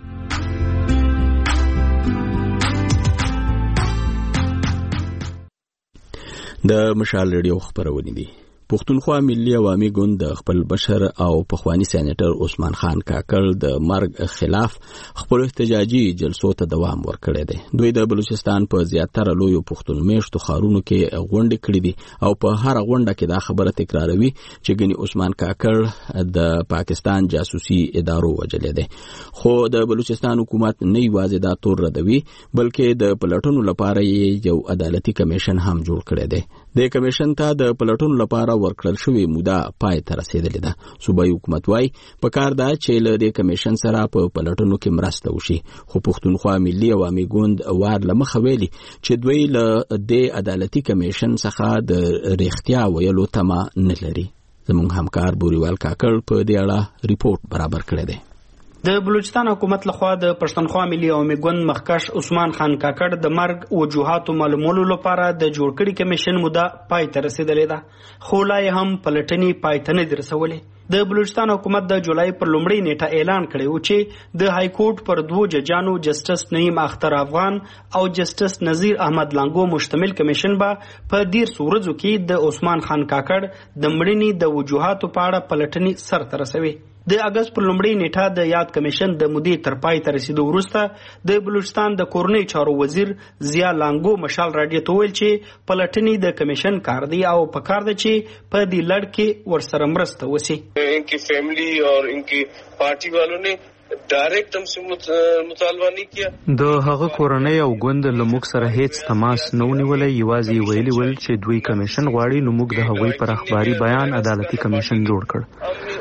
د مشال ریډیو خبرونه دي. پښتونخوا ملي عوامي ګوند د خپل بشر او پخوانی سېنیټر عثمان خان کاکړ د مرګ خلاف خپل احتجاجي جلسو ته دوام ورکړی دی. دوی د بلوچستان په زیاتره لویو پښتون میشتو ښارونو کې غونډې کړې دي او په هر غونډه کې دا خبره تکراروي چې ګني عثمان کاکړ د پاکستان جاسوسي ادارو وجلې دی. خو د بلوچستان حکومت نه یوازې دا تور ردوي بلکې د پلټونو لپاره یو عدالتي کمیشن هم جوړ کړی دی. د کمیشن ته د پلټونو لپاره ورکړل شوی موده پای ته رسیدلې ده. صوبایي حکومت وايي په کار ده چې له دې کمیشن سره په پلټونو کې مرسته وشي، خو پښتونخوا ملي عوامي ګوند وار لمخه ویلي چې دوی له دې عدالتي کمیشن څخه د ریښتیا ویلو تمه نه لري. زموږ همکار بوریوال کاکړ په دې اړه ریپورت برابر کړی دی. د بلوچستان حکومت لخوا د پښتونخوا ملي عوامي ګوند مخکښ عثمان خان کاکړ د مرګ وجوهاتو معلومولو لپاره د جوړ کړي کمیشن موده پای ته رسیدلې ده، خو لا هم پلټنې پای ته نه دي رسولې. د بلوچستان حکومت د جولای پر لومړۍ نیټه اعلان کړی و چې د های کورټ پر دوه ججانو جسټس نعیم اختر افغان او جسټس نذیر احمد لانګو مشتمل کمیشن به په ډیر سورزو کې د عثمان خان کاکړ د مړینې د وجوهاتو په اړه پلټنې سرته رسوي. د اگست پر لومړۍ نیټه د یاد کمیشن د مودې تر پای ته رسیدو وروسته د بلوچستان د کورنۍ چارو وزیر ضیا لانګو مشال راډیو ته ویل چې پلټنې د کمیشن کار دی او په کار ده چې په دې لړ کې ورسره مرسته وشي. इनकी फैमिली और इनकी पार्टी वालों ने ډایرکټ هم څه مطالبه نه کیا. د هغه کورنۍ او ګوند له موږ سره هیڅ تماس نه ونیولای، یوازې ویلي ول چې دوی کمیشن غواړي، نو موږ د هغوی پر اخباري بیان عدالتي کمیشن جوړ کړ.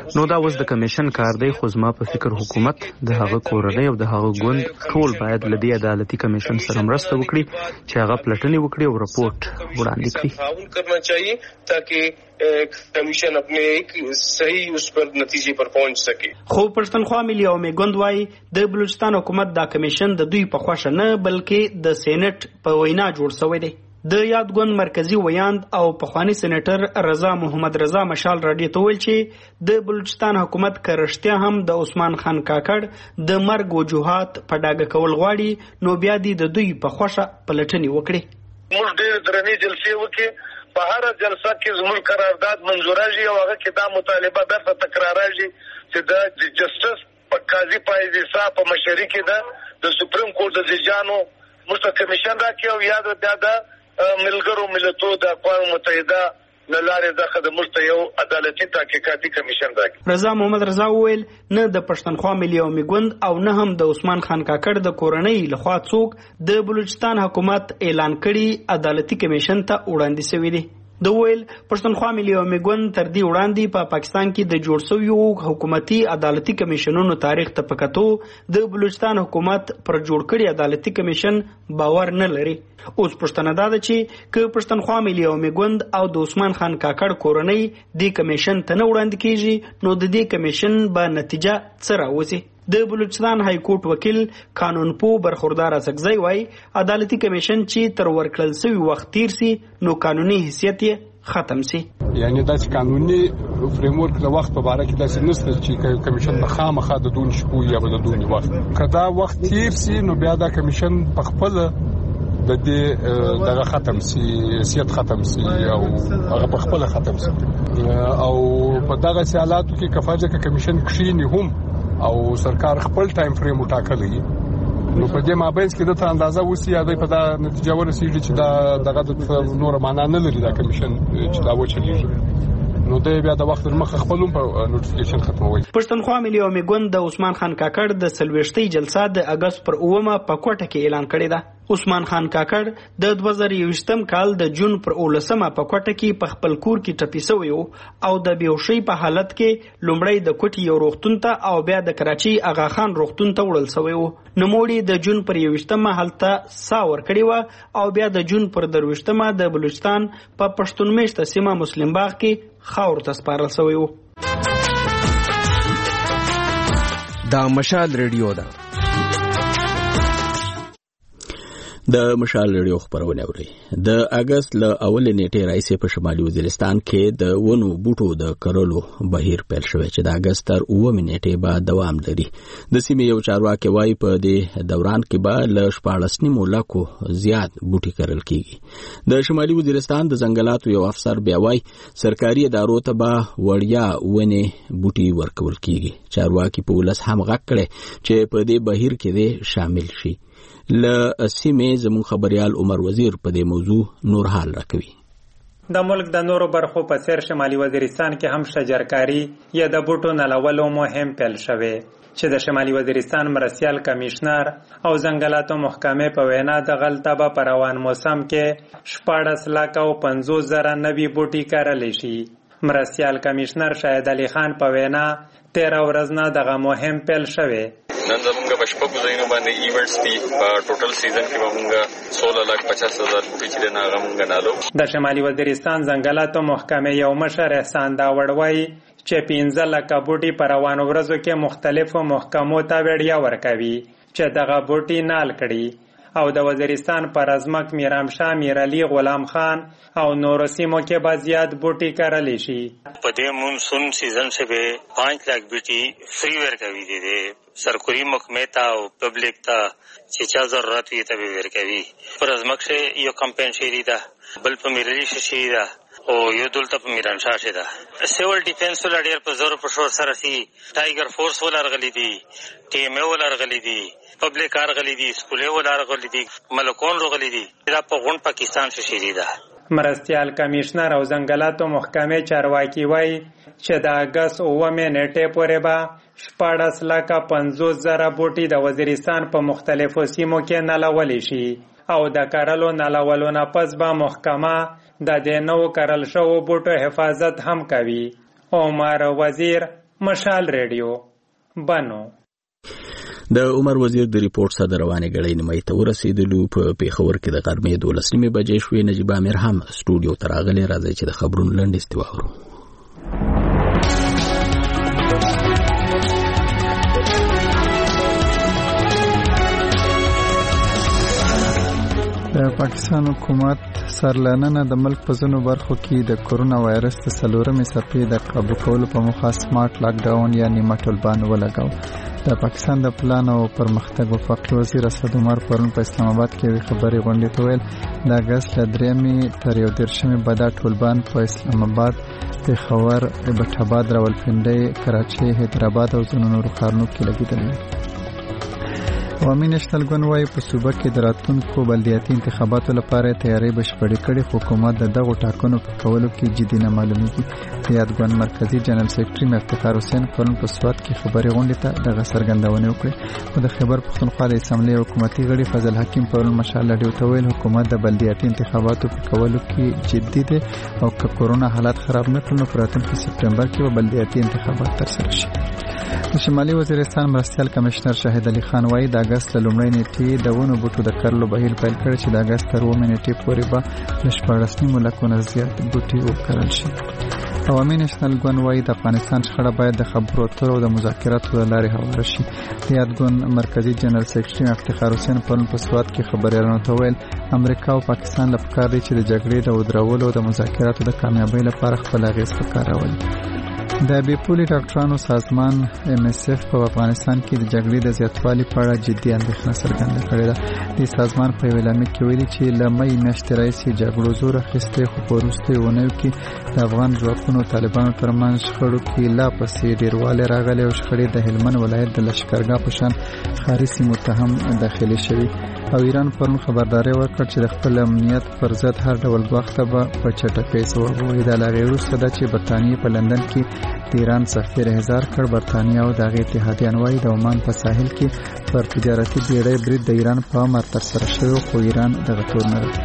نو دا اوس د کمیشن کار دی، خو زما په فکر حکومت د هغه کورنۍ او د هغه ګوند ټول باید له دې عدالتي کمیشن سره مرسته وکړي چې هغه پلټنې وکړي او رپورټ وړاندې کړي. تعاون کرنا چاہیے تاکہ کمیشن اپنے ایک صحیح اس پر نتیجے پر پہنچ سکے. خو پښتونخوا ملي عوامي ګوند وايي د بلوچستان حکومت دا کمیشن د دوی په خوښه نه بلکې د سېنات په وینا جوړ شوی دی. د یاد ګوند مرکزی ویاند او پخوانی سېنیټر رضا محمد رضا مشال راډیو ته ویل چې د بلوچستان حکومت کرشتیا هم د عثمان خان کاکړ د مرګ وجوهات په ډاګه کول غواړي، نو بیا دې د دوی په خوښه پلټنې وکړي. موږ ډېر درنې جلسې وکړې، په هر جلسه کې زموږ قرارداد منظوراږي او هغه کې دا مطالبه درته تکراراږي چې د جسټس په قاضي پایزي صاحب په مشرۍ کې ده د سپریم کورټ د ججانو موږ کمیشن راکړي او یاد دا ده ملګرو ملتونو د اقوام متحده له لارې دغه د ملت یو عدالتي تحقیقاتي کمیشن راکړي. رضا محمد رضا وویل نه د پښتونخوا ملي عوامي ګوند او نه هم د عثمان خان کاکړ د کورنۍ لخوا څوک د بلوچستان حکومت اعلان کړي عدالتي کمیشن ته وړاندې شوی دی. د ویل پښتونخوا ملي عوامي ګوند تر دې وړاندې په پا پاکستان کې د جوړ شویو حکومتي عدالتي کمیشنونو تاریخ ته پکاتو د بلوچستان حکومت پر جوړ کړي عدالتي کمیشن باور نه لري. اوس پښتنه دا ده چې که پښتونخوا ملي عوامي ګوند او د عثمان خان کاکړ کورنۍ د کمیشن ته نه وړاندې کیږي، نو د دې کمیشن به نتیجه څه راوځي. د بلوچستان های کورټ وکیل قانونپوه برخوردار اسکزی وایي عدالتي کمیشن چې تر ورکړل شوي وخت تیر سي نو قانوني حیثیت یې ختم سي. یعنی داسې قانوني فریم ورک د وخت په اړه کې داسې نشته چې کمیشن به خامخا د دون شپو یا به د دون وخت که دا وخت تیر سي نو بیا دا کمیشن په خپل د دې دغه ختم سي، حیثیت ختم سي او هغه په خپل ختم سي او په دغه حالاتو کې کفاجه کې کمیشن کښینی هم او سرکار خپل ټایم فریم وټاکلی، نو په دې مابینځ کې د ته اندازه وسی یا د په دا نتیجه ورسیږي چې دا دغه د نور معنا نه لري دا کمیشن چې دا وچلیږي، نو د بیا د وخت مخه خپلوم په نوټیفیکیشن ختموي. پښتونخوا ملي عوامي ګوند د عثمان خان کاکړ د سلويشتي جلسه د اگست پر اومه په کوټه کې اعلان کړی ده. عثمان خان کاکړ د دوه زره یوویشتم کال د جون پر اولسمه په کوټه کې په خپل کور کې ټپي شوی او د بیهوشۍ په حالت کې لومړی د کوټې یو روغتون ته او بیا د کراچۍ اغا خان روغتون ته وړل شوی و. نوموړي د جون پر یوویشتمه هلته سا ورکړې وه او بیا د جون پر درویشتمه د بلوچستان په پښتون میشته سیمه مسلم باغ کې خاور ته سپارل شوی و. دا مشال ریډیو ده. د مشال ریډیو خبرونه اوري. د اگست ل اول نیټه راځي په شمالي وزیرستان کې د ونو بوټو د کرلو بهیر پیل شوی چې د اگست تر اوه نیټه به دوام لري. د سیمې یو چارواکي وایي په دې دوران کې به ل شپاړس نیمو لکو زیات بوټي کرل کیږي. د شمالي وزیرستان د ځنګلاتو یو افسر بیا وایي سرکاري ادارو ته به وړیا ونې بوټي ورکول کیږي. چارواکي په ولس هم غږ کړي چې په دې بهیر کې شامل شي. ل سیمې زمون خبريال عمر وزیر په دې موضوع نور حال راکوي. د ملک د نورو برخو په څیر شمالي وزیرستان کې هم شجرکاری یا د بوټو نلولو مهم پیل شوه چې د شمالي وزیرستان مرستیال کمشنر او ځنګلاتو محکمې په وینا د غلطه په روان موسم کې شپاړس لک او پنځوس زره نوي بوټي کارل شي. مرستیال کمشنر شاهد علي خان په وینا تیرا ورځ نه دغه مهم پیل شوه. نن زمونږ په شپږو ځایونو باندې ایونټس دي. په ټوټل سیزن کې به مونږ سولہ لک پچاس هزار بوټي چې نه هغه مونږ نالو. د شمالي وزیرستان ځنګلاتو محکمې یو مشر احسان داوړ وایي چې پنځه لکه بوټي په روانو ورځو کې مختلفو محکمو ته وړیا ورکوي چې دغه بوټي نال کړي او د وزیرستان پر ازمک میرامشاه میرعلی غلام خان او نور سیمو کې به زیات بوټي کرلی شي. په دې مونسون سیزن سے به پانچ لاکھ بوټي فری ورکوي دي سرکوري محکمې ته او پبلک ته چې چا ضرورت وي ته به ورکوي. پر ازمک سے یو کمپین شری ده بل په میرعلی شي ده او یو دلته په میرامشاه شي ده. سیول ډیفنس ولر په زور په شور سره سي ټایګر فورس ولر غلي دي ټي ام ای ولر غلي دي پبلک ارغلی دي سکولې ولر غلي دي ملکون رغلي دي دا په غون پاکستان شي ده. مرستیال کمشنر او ځنګلاتو محکمې چارواکي وایي چې د اگست اوومې نیټې پورې به شپاړس لکه پنځوس زره بوټي د وزیرستان په مختلفو سیمو کې نلولی شي او د کرلو نلولو نه پس به محکمه د دې نوو کرل شوو بوټو حفاظت هم کوي. عمر وزیر مشال ریډیو بانو. د عمر وزیر د ریپورت صدر روانې غړي نیمه ته ورسېدلو. په پیښور کې د غرمې دولس نیمې بجې شوې. نجیب امیر هم سټوډیو ته راغلی. راځي چې د خبرونو لنډ استوا ورو. د پاکستان حکومت سرلانه د ملک په ځینو برخو کې د کورونا وایرس د څلورمې څپې د قابو کولو په موخه سمارټ لاک ډاون یا نیمه ټولبان ولګاو. د پاکستان د پلان او پرمختګ وفاقي وزیر اسد عمر پرون په اسلام آباد کې یوې خبري غونډې ته ویل د اګست له درېیمې تر یو دېرشمې به دا ټولبان په اسلام آباد، پېښور، ایبټ آباد، راولپنډۍ، کراچۍ، حیدرآباد او ځینو نورو ښارونو کې لګېدلی. عوامي نېشنل ګوند وايي په صوبه کې د راتلونکو بلدیاتي انتخاباتو لپاره تیاری بشپړې کړې، خو حکومت د دغو ټاکنو په کولو کې جدي نه معلومیږي. د یاد ګوند مرکزي جنرال سیکرټري افتخار حسین پرون په سوات کې خبري غونډې ته دغه څرګندونه وکړه. خو د خیبر پښتونخوا د اسمبلی حکومتي غړي فضل حکیم پرون مشال راډیو ته ویل حکومت د بلدیاتي انتخاباتو په کولو کې جدي دی او که کورونا حالات خراب نه کړي نو په راتلونکي سپټمبر کې به بلدیاتي انتخابات ترسره شي. د شمالي وزیرستان مرستیال کمشنر شاهد علي خان وايي د اګست له لومړۍ نیټې د ونو بوټو د کرلو بهیر پیل کړی چې د اګست تر اوومې نیټې پورې به له شپاړس نیمو لکو نه زیات بوټي وکرل شي. عوامي نېشنل ګوند وايي د افغانستان شخړه باید د خبرو اترو او د مذاکراتو له لارې هواره شي. د یاد ګوند مرکزي جنرال سیکرټري افتخار حسین پرون په سوات کې خبریالانو ته ویل امریکا او پاکستان له پکار دی چې د جګړې د ودرولو او د مذاکراتو د کامیابۍ لپاره خپل اغېز په کار راولي. د بي پولي ډاکټرانو سازمان ام اس اف په افغانستان کې د جګړې د زیاتوالي په اړه جدي اندېښنه څرګنده کړې ده. د سازمان په اعلامیه کې ویلي چې له مې میاشتې راهیسې جګړو زور اخیستی، خو په وروستیو اونیو کې د افغان ځواکونو او طالبانو ترمنځ شخړو کې لا پسې ډېروالی راغلی او شخړې د هلمند ولایت د لښکرګاه په شان ښاري سیمو ته هم داخلي شوي. او ایران پرون خبرداری ورکړ چې د خپل امنیت پر ضد هر ډول ګواښ ته به په چټکۍ ځواب ووایي. دا له هغې وروسته ده چې برطانیې په لندن کې د ایران سفیر احضار کړ. برطانیه او د هغې اتحادیان وايي د عمان په ساحل کې پر تجارتي بیړۍ برید د ایران په امر ترسره شوی، خو ایران دغه تور نه دی.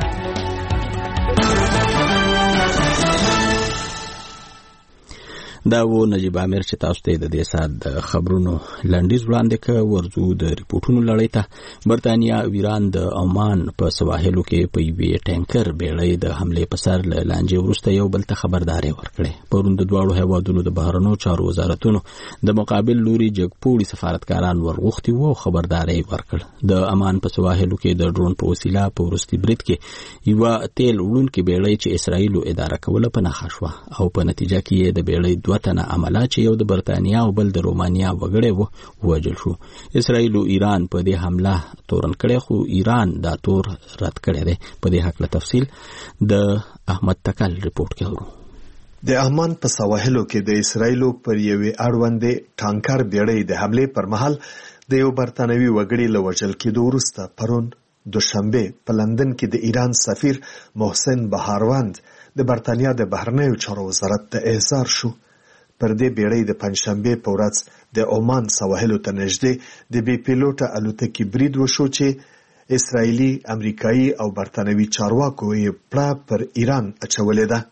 دا و نجیب امیر چې تاسو ته د دې سات د خبرونو لنډیز وړاندې کړ. ورځو د ریپورتونو لړۍ ته. برطانیه او ایران د عمان په سواحلو کې په یوې ټانکر بیړۍ د حملې په سر له لانجې وروسته یو بل ته خبرداري ورکړې. پرون د دواړو هیوادونو د بهرنیو چارو وزارتونو د مقابل لوري جګپوړي سفارتکاران ورغوښتي وو او خبرداري ورکړ. د عمان په سواحلو کې د ډرون په وسیله په وروستي برید کې یو تیل وړونکې بیړۍ چې اسرائیل اداره کوله په نښه شوه او په نتیجه کې د بیړۍ دوه تنه عمله چې یو د برطانیه او بل د رومانیا وګړي وو وژل شو. اسرائیل او ایران په دې حمله تورن کړي، خو ایران دا تور رد کړی دی. په دې حق له تفصیل د احمد تکل ریپورت کې ورو. د عمان په سواحلو کې د اسرائیل پر یوې اړوندې ټانکر بیړۍ د حملې پر مهال د یو برتانوي وګړي له وژل کېدو وروسته پرون دوشنبه په لندن کې د ایران سفیر محسن بهاروند د برتانیا د بهرنیو چارو وزارت ته احضار شو. پر دې بیړۍ د پنځشنبه په ورځ د عمان سواحلو ته نږدې د بي پیلوټه الوتکې برید وشو چې اسرائیلي، امریکایي او برتانوي چارواکو یې پړه پر ایران اچولې ده.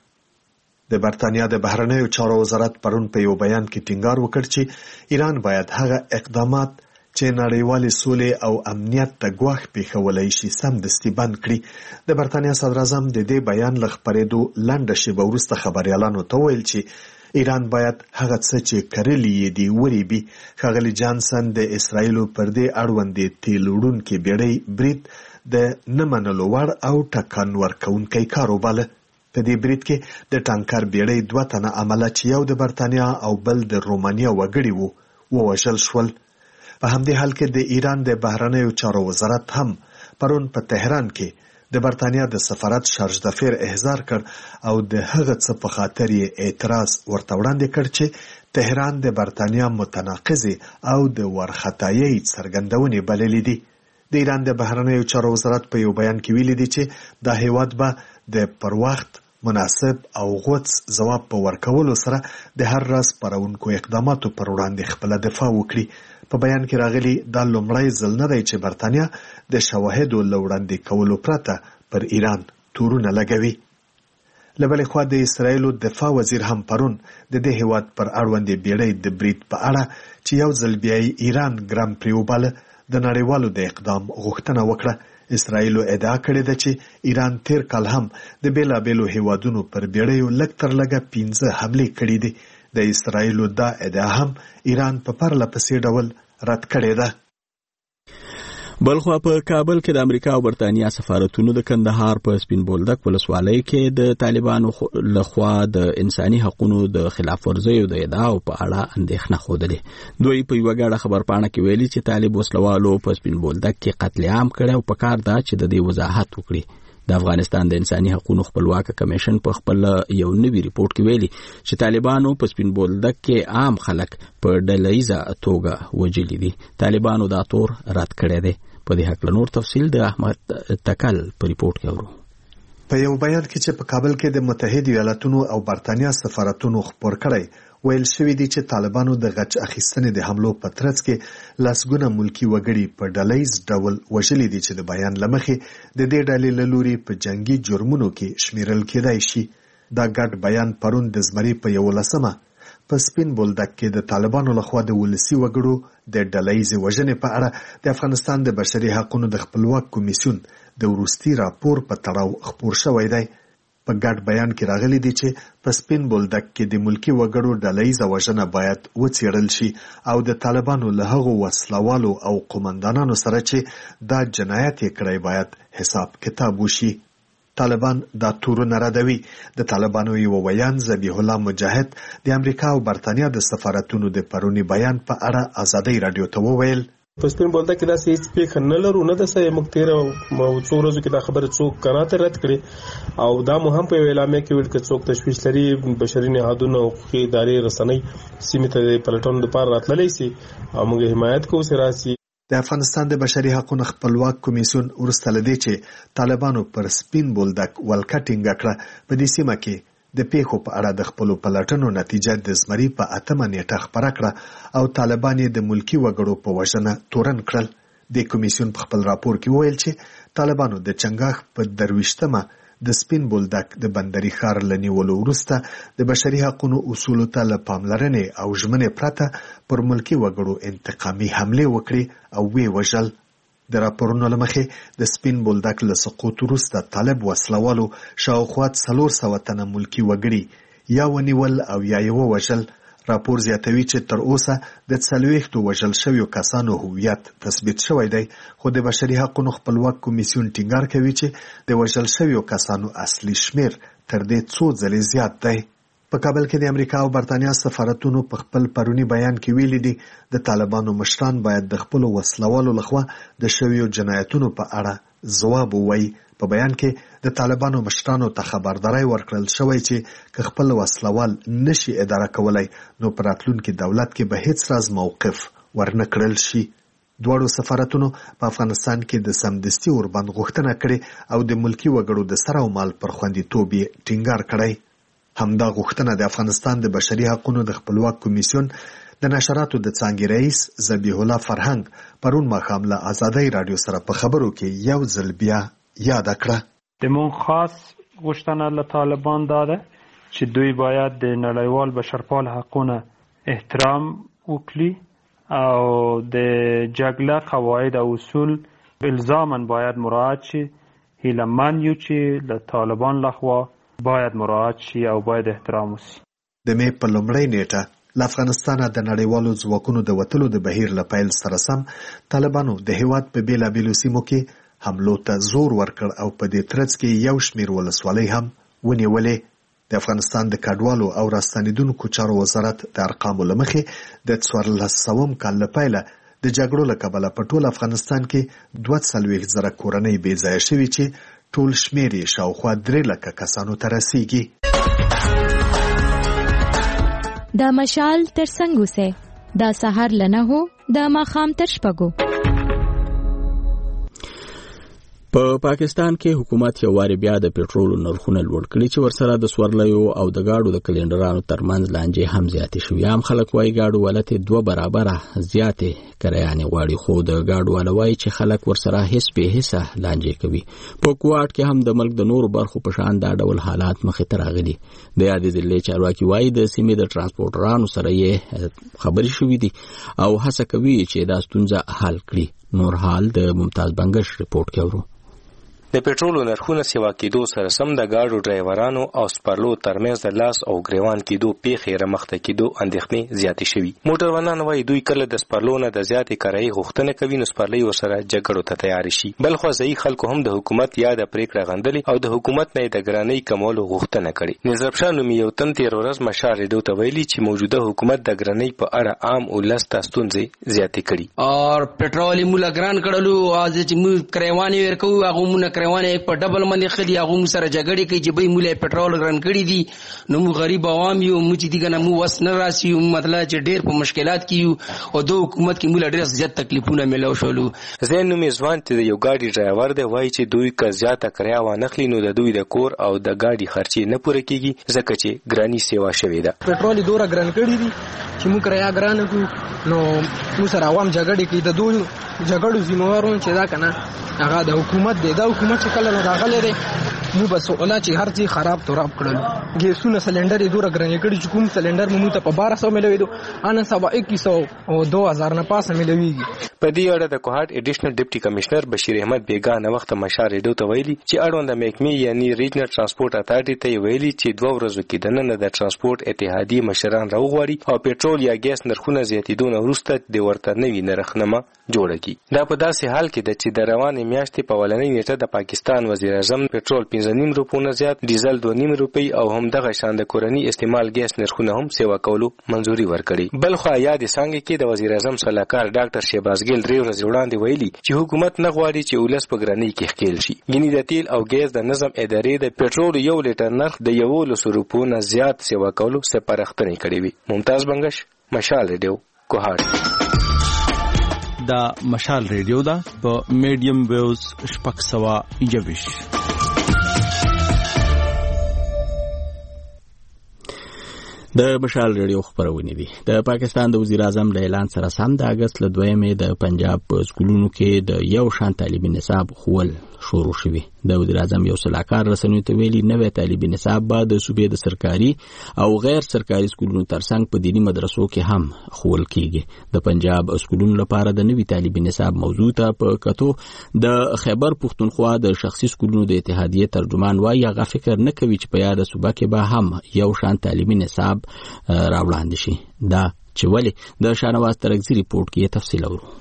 د برتانیا د بهرنیو چارو وزارت پرون په یو بیان کې ټینګار وکړ چې ایران باید هغه اقدامات چې نړیوالې سولې او امنیت ته ګواښ پېښولی شي سمدستي بند کړي. د برتانیا صدراعظم د دې بیان له خپرېدو لنډه شېبه وروسته خبریالانو ته وویل چې ایران باید هغه څه چې کرلی یې دی وریبي. ښاغلي جانسن د اسرائیلو پر دې اړوندې تیل وړونکې بیړۍ برید د نه منلو وړ او ټکان ورکوونکی کار وباله. په دې برید کې د ټانکر بیړۍ دوه تنه عمله چې یو د برتانیا او بل د رومانیا وګړي وو ووژل شول. په همدې حال کې د ایران د بهرنیو چارو وزارت هم پرون په تهران کې د برتانیا د سفارت شارژ دفیر احضار کړ او د هغه څه په خاطر یې اعتراض ورته وړاندې کړ چې تهران د برتانیا متناقضې او د وارخطایۍ څرګندونې بللې دي. د ایران د بهرنیو چارو وزارت په یو بیان کې ویلي دي چې دا هیواد به د پر وخت مناسب او غوڅ ځواب په ورکولو سره د هر راز پرونکو اقداماتو پر وړاندې خپله دفاع وکړي. په بیان کې راغلي دا لومړی ځل نه دی چې برتانیا د شواهدو له وړاندې کولو پرته پر ایران تورونه لګوي. لبل خو د اسرایل دفاع وزیر هم پرون د دې هیواد پر اړوند بیړۍ د برید په اړه چې یو ځل بیا ایران ګرام پریوبال د نړیوالو د اقدام غوښتنه وکړه. اسرایل ادعا کړې ده چې ایران تیر کال هم د بیلابېلو هیوادونو پر بیړیو لږ تر لږه پنځه حملې کړې دي. د اسرایل دا ادعا هم ایران په پرله پسې ډول رد کړې ده. بلخوا په کابل کې د امریکا او برتانیا سفارتونو د کندهار په سپین بولدک ولسوالۍ کې د طالبانو لخوا د انساني حقوقو د خلاف ورزیو د ادعاو په اړه اندېښنه ښودلې. دوی په یوه غاړه خبرپاڼه کې ویلي چې طالب وسلوالو په سپین بولدک کې قتل عام کړی او په کار ده چې د دې وضاحت وکړي. د افغانستان د انساني حقوقو خپلواک کمیشن په خپل یو نوي ریپورت کې ویلي چې طالبانو په سپین بولدک کې عام خلک په ډلهیزه توګه وژلي دي. طالبانو دا تور رد کړی دی. په دې حق نور تفصیل د احمد تکل په ریپورت کې اورو. په یو بیان کې چې په کابل کې د متحده ایالاتونو او برتانیا سفارتونو خبر کړی ویل شوی دی چې طالبانو د غچ اخیستنې د حملو په ترڅ کې لاسګونه ملکی وګړي په ډلهیز ډول وژلي دي چې د بیان لمخې د دې ډلې له لوري په جنگي جرمونو کې شمیرل کېدای شي. دا ګډ بیان پرون د زمري په یولسمه په سپین بولدک کې د طالبانو لخوا د ولسی وګړو د ډلهیز وژنې په اړه د افغانستان د بشري حقوقو د خپلواک کمیسیون د وروستي راپور په تړاو خبر شوی دی. په ګډ بیان کې راغلي دي چې په سپین بولدک کې د ملکی وګړو ډلهیزه وژنه باید وڅېړل شي او د طالبانو له هغو وسلوالو او قومندانانو سره چې دا جنایت یې کړی باید حساب کتاب وشي. طالبان دا تورونه ردوي. د طالبانو یو ویان ذبیح الله مجاهد د امریکا او برتانیا د سفارتونو د پرونی بیان په اړه ازادي رادیو ته وویل په سپین بولدک کې دا هیڅ پیښه نه لرو نه د سې مکتیر او څو ورځې کې دا خبره څوک کراته رد کړي او دا مو هم په اعلامیه کې ویل چې څوک تشویش لري بشري نهادونو او حقوقي ادارې رسنۍ سیمه ته پلټون لپاره راتللی سي او موږ حمایت کوو چې راسي. د افغانستان د بشري حقوقو خپلواک کمیسیون ورسته لدی چې طالبانو پر سپین بولدک ولکټینګ کړه. په دې سیمه کې د پیښو په اړه د خپل پلټنو نتیجه د زمري په اتمه نیټه خبره کړه او طالبان د ملکی وګړو په وژنه تورن کړل. د کمیسیون په خپل راپور کې ویل چې طالبانو د چنګاخ په درويشتمه د سپین بولدک د بندري ښار لنیولو وروسته د بشري حقوقو اصولو ته له پاملرنې او ژمنې پرته پر ملکی وګړو انتقامي حمله وکړي او وی وژل. د راپورونو لمخې د سپین بولدک له سقوط وروسته طالب وسلوالو شاوخوا څلور سوه تنه ملکی وګړي یا ونیول او یا یې ووژل. راپور زیاتوي چې تر اوسه د څلوېښتو وژل شویو کسانو هویت تثبیت شوی دی خو د بشري حقوقو خپلواک کمیسیون ټینګار کوي چې د وژل شویو کسانو اصلي شمیر تر دې څو ځلې زیات دی. په کابل کې د امریکا او برتانیا سفارتونو په خپل پرونی بیان کې ویلي دي د طالبانو مشران باید د خپل وسلوالو لخوا د شویو جنایتونو په اړه ځواب ووایي. په بیان کې د طالبانو مشرانو ته خبرداري ورکړل شوې چې که خپل وسلوال نشي اداره کولای نو پر راتلونکي دولت کې به هیڅ راز موقف ورنه کړل شي. دواړو سفارتونو په افغانستان کې د سمدستي اوربند غوښتنه کړې او د ملکی وګړو د سر او مال پر خوندیتوب یې ټینګار کړی. همدا غوښتنه د افغانستان د بشري حقوقو د خپلواک کمیسیون د نشراتو د څانګې رئیس ذبیح الله فرهنګ پرون ماښام له ازادي رادیو سره په خبرو کې یو ځل بیا یاد کړه. د مون خاص غوښتنه له طالبان داده چې دوی باید د نړیوال بشرپال حقوقو احترام وکړي او د جګړه قواعد او اصول الزاما باید مراعات شي. هیله من یو چې له طالبان لخوا باید مراعات شي او باید احترام وشي. د مې په لومړۍ نیټه له افغانستانه د نړیوالو ځواکونو د وتلو د بهیر له پیل سره سم طالبانو د هیواد په بیلابیلو سیمو کې حملو ته زور ورکړ او په دې ترڅ کې یو شمیر ولسوالۍ هم ونیولې. د افغانستان د کډوالو او راستنیدونکو چارو وزارت د ارقامو له مخې د څوارلس سوم کال له پیله د جګړو له کبله په ټول افغانستان کې دوه څلوېښت زره کورنۍ بې ځایه شوي چې ټول شمیر یې شاوخوا درې لکه کسانو ته رسیږي. دا مشال تر څنګه سه دا سحر لنه هو دا ماخام تر شپږو. په پاکستان کې حکومت یو واری بیا د پېټرول نرخونه لوړ کړي چې ورسره د سورلیو او د گاډو د کلندرانو ترمنځ لانجې هم زیاتې شوې. عام خلک وايي گاډو ولته دوه برابره زیاتې کرایانې غواړي، خو د گاډو ولوي چې خلک ورسره هیڅ به هیڅ لانجې کوي. په کوټ کې هم د ملک د نورو برخو په شان دا ډول حالات مخې ته راغلي. د یادې ضلع چارواکي وايي د سیمې د ترانسپورټرانو سره یې خبرې شوې دي او هڅه کوي چې دا ستونزه حل کړي. نور حال د ممتاز بنگش رپورټ کوي. د پېټرولو نرخونه سیوا کېدو سره سم د گاډو ډرایورانو او سپرلو ترمنځ د لاس او ګریوان کېدو پیښې رامخته کېدو اندېښنې زیاتې شوي. موټروانان وايي دوی کله د سپرلو نه د زیاتې کرایې غوښتنه کوي نو سپرلۍ ورسره جګړو ته تیار شي. بل خو ځایي خلکو هم د حکومت یا د پریکړه غندلې او د حکومت نه د ګرانۍ کمولو غوښتنه کړې. نظر شاه نومي یو تن تېر ورځ مشال ریډیو ته ویلي چې موجوده حکومت د ګرانۍ په اړه عام ولس ته ستونزې زیاتې کړي. اور پېټرول مولا ګران کړلو از چې موږ کریوانې ورکو هغه مونږ کریوانې په ډبل باندې خلی هغه مو سره جګړې کوي چې به مولا پېټرول ګران کړی دي نو مو غریب عوام یو مو چې دیګه مو وس نه راسي مطلب چې ډېر په مشکلات کې یو او د حکومت کې مولا ډېر زیات تکلیفونه ملو شولو. زین نومي ځوان چې یو گاډي ډرایور دی وايي چې دوی که زیاته کریا و نخلی نو د دوی د کور او د گاډي خرچې نه پوره کیږي ځکه چې ګرانی سیوا شوې ده. پېټرول دوره ګران کړی دي چې مو کریا ګران کو نو مو سره عوام جګړې کوي. د دوی جګړو ذمہوارون چې دا کنه هغه د حکومت دی. دا حکومت چې کله نه راغلی دی مو بس اوله چې هر څه خراب تراب کړل. ګیسونه سلندر یې دوره ګران کړي چې کوم سلندر مو ته په بارہ سو ملوي دو ان سبا اکیس سو او دو هزار نه پاسه ملويږي. په دې اړه د کوهاټ اډیشنل ډیپټي کمشنر بشیر احمد بیگانه وخت مشال ریډیو ته ویلي چې اړوند محکمې یعنی ریجنل ترانسپورت اتارټي ته ویلي چې دوه ورځې کې د نن د ترانسپورت اتحادیه مشران راوغواړي او پېټرول یا ګیس نرخونه زیاتیدو نه وروسته د ورته نوي نرخنامه جوړه کړي. دا په داسې حال کې د چې د روانې میاشتې په ولنۍ نیټه د پاکستان وزیر اعظم پېټرول پنځه نیم روپو نه زیات، ډیزل دوه نیم روپۍ او هم دغه شان د کورني استعمال ګیس نرخونه هم سیوا کولو منځوري ورکړي. بل خو یاد څنګه کې د وزیر اعظم صلاحکار ډاکټر شهباز ګیل درې ورځې وړاندې ویلي چې حکومت نه غواړي چې ولس په ګرانۍ کې ښکیل شي. ګینې د تیل او ګیس د نظم ادارې د پېټرول یو لیټر نرخ د یولسو روپو نه زیات سیوا کولو سپارښتنې کړې وي. ممتاز بنگش، مشال ریډیو، کوهاټ. دا مشال ریډیو دا په میډیم ویوز شپږ سوه یوویش. د مشال ریډیو خبرونه دي. د پاکستان د وزیر اعظم د اعلان سره سم د اگست ل دویمې د پنجاب په سکولونو کې د یو شان تعلیمي نصاب خول شروع شوی. د وزیر اعظم یو سلاکار رسنیو ته ویلي نوې تعلیمي نصاب به د صوبې د سرکاري او غیر سرکاري سکولونو ترڅنګ په دینی مدرسو کې هم خول کیږي. د پنجاب سکولونو لپاره د نوې تعلیمي نصاب موضوع ته په کتو د خیبر پښتونخوا د شخصي سکولونو د اتحادیه ترجمان وايي هغه فکر نه کوي چې په یاد صوبه کې به هم یو شان تعلیمي نصاب راوړاندې شي. دا چې ولې د شانواز ترکزی ریپورت کې تفصیل اورو.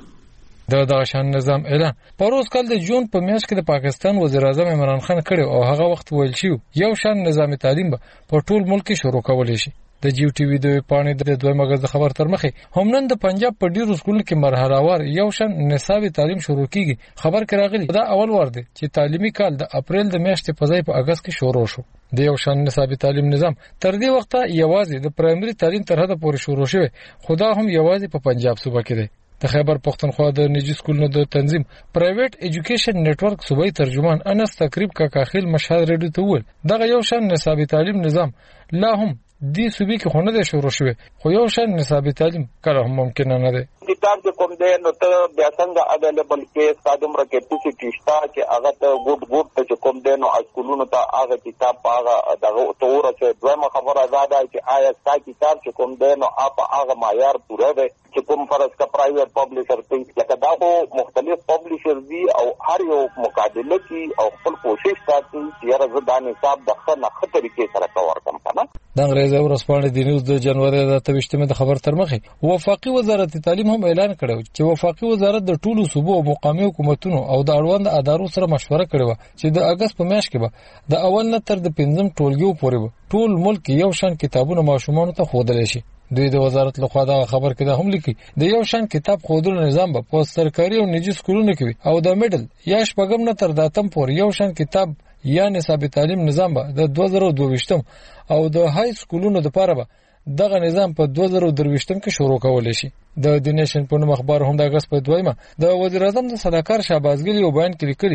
د دغه شان نظام اعلان پروز کال د جون په میاشت کې د پاکستان وزیر اعظم عمران خان کړی او هغه وخت ویل شو یو شان نظام تعلیم به په ټول ملک شروع کول شي. د جیو ټي وی د پاڼې د دوه مغز خبر تر مخه هم نن د پنجاب په ډیرو سکولونو کې مرحلهوار یو شان نصاب تعلیم شروع کیږي. خبر کې راغلی دا اول وار دی چې تعلیمي کال د اپریل د میاشتې په ځای په اگست کې شروع شو. د یو شان نصاب تعلیم نظام تر دې وخته یوازې د پرایمري تعلیم تر حده پورې شروع شوی، خدا هم یوازې په پنجاب صوبه کې دی. د خیبر پښتونخوا د نجی سکولونو د تنظیم پرایویټ ایجوکیشن نیټورک صوبایي ترجمان انس تقریب کاکاخیل مشهد ریډیو ته وویل دغه یو شان نصاب تعلیم نظام لا هم دې صوبې کې خونه ده شروع شوی، خو یو شان نصاب تعلیم کله هم ممکن نه ده. کتاب چې کوم دی نو ته بیا څنګه اویلیبل کې سادم راکېپټیسټي شتا چې هغه ته ګډ ګډ ته کوم دی نو اسکولونو ته هغه کتاب هغه دغه تور چې دویمه خبره ده چې آیا ستا کتاب چې کوم دی نو اپ هغه معیار پوره دی چې کوم فرض کا پرایویټ پبلشر ته لکه دا خو مختلف پبلشر دي او هر یو مقابله کې او خپل کوشش کوي چې هر ځدا نصاب د خنه خطرې کې سره کور کم کنه. د انګریزي ورسپانې د نیوز د جنوري د تبشتمه د خبر تر مخه وفاقي وزارت تعلیم هم اعلان کړو چې وفاقي وزارت د ټولو صوبو او مقامي حکومتونو او د اړوند ادارو سره مشوره کړې و چې د اگست په میاشت کې به د اول نه تر د پنځم ټولګیو پورې ټول ملک یو شان کتابونه ماشومان ته خودل شي. دوی د وزارت لخوا دا خبر کې دا هم لیکي د یو شان کتاب خودلو نظام به په سرکاري او نجی سکولونو کې او د میډل یا شپږم نه تر د اتم پورې یو شان کتاب یا نصاب تعلیم نظام به د دوه زره دوه او د های سکولونو لپاره به دغه نظام په دوه زره درې کې شروع کول شي. د د نیشن په نوم اخبار هم د اگست په دویمه د وزیر اعظم د صداقار شهباز ګل یو بیان کې لیکلي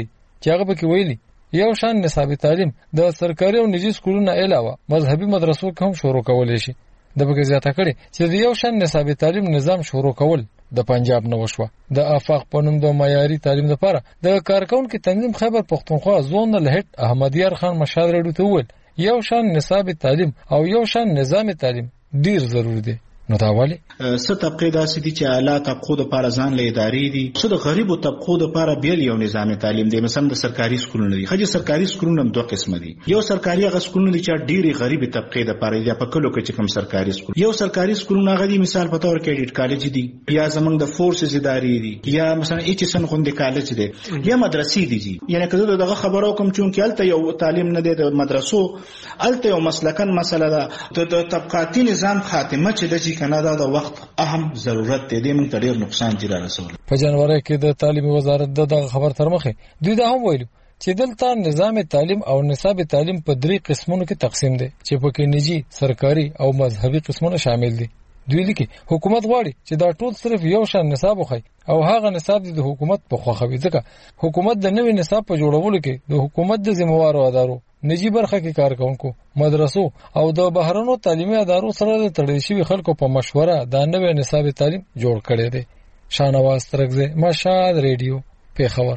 چې هغه به کې ویلي یو شان نصاب تعلیم د سرکاري او نجی سکولونو علاوه مذهبي مدرسو کې هم شروع کولای شي. د بګه زیاته کړي چې د یو شان نصاب تعلیم نظام شروع کول د پنجاب نه وشوه. د افاق په نوم د معیاري تعلیم لپاره د کارکونکو تنظیم خیبر پختونخوا زون لهټ احمد یار خان مشال رډو ته وویل یو شان نصاب تعلیم او یو شان نظام تعلیم ډیر ضروری دی. نو دا والی څه طبقه داسې دي چې اعلی طبقو د لپاره ځان له ادارې دي، څه د غریبو طبقو د لپاره بیل یو نظام تعلیم دی. مثلا د سرکاري سکولونو دي، خځې سرکاري سکولونو هم دوه قسمه دي. یو سرکاري هغه سکولونه دي چې ډېری غریبي طبقه د لپاره دي په کلو کې چې کوم سرکاري سکول. یو سرکاري سکولونه هغه دي مثال په تور کې کیډټ کالج دي یا زمنګ د فورسز ادارې دي یا مثلا ایچ اس ان غونډه کالج دي یا مدرسې دي. یعنی کله دغه خبرو کوم چې الته یو تعلیم نه دی د مدرسو، الته یو مسلکن مسله ده د طبقاتي نظام خاتمه چې د چې کنادا د وخت اهم ضرورت دی. د موږ ته ډیر نقصان جوړ رسول. په جنوري کې د تعلیمي وزارت دغه خبر تر مخه دوی دا هم ویلو چې دلته نظام تعلیم او نصاب تعلیم په درې قسمونو کې تقسیم دي چې پکې نجی، سرکاري او مذهبي قسمونه شامل دي. دوی لیکي حکومت غواړي چې دا ټول صرف یو شان نصاب وخی او هغه نصاب د حکومت په خوخه وي، ځکه حکومت د نوې نصاب په جوړولو کې د حکومت د ذمہوارو ادارو، نجی برخه کې کارکونکو، مدرسو او د بهرنو تعلیمي ادارو سره د تړل شوی خلکو په مشوره د نوې نصاب تعلیم جوړ کړي دي. شانواز ترغزه، مشهد ریډیو، پیښور.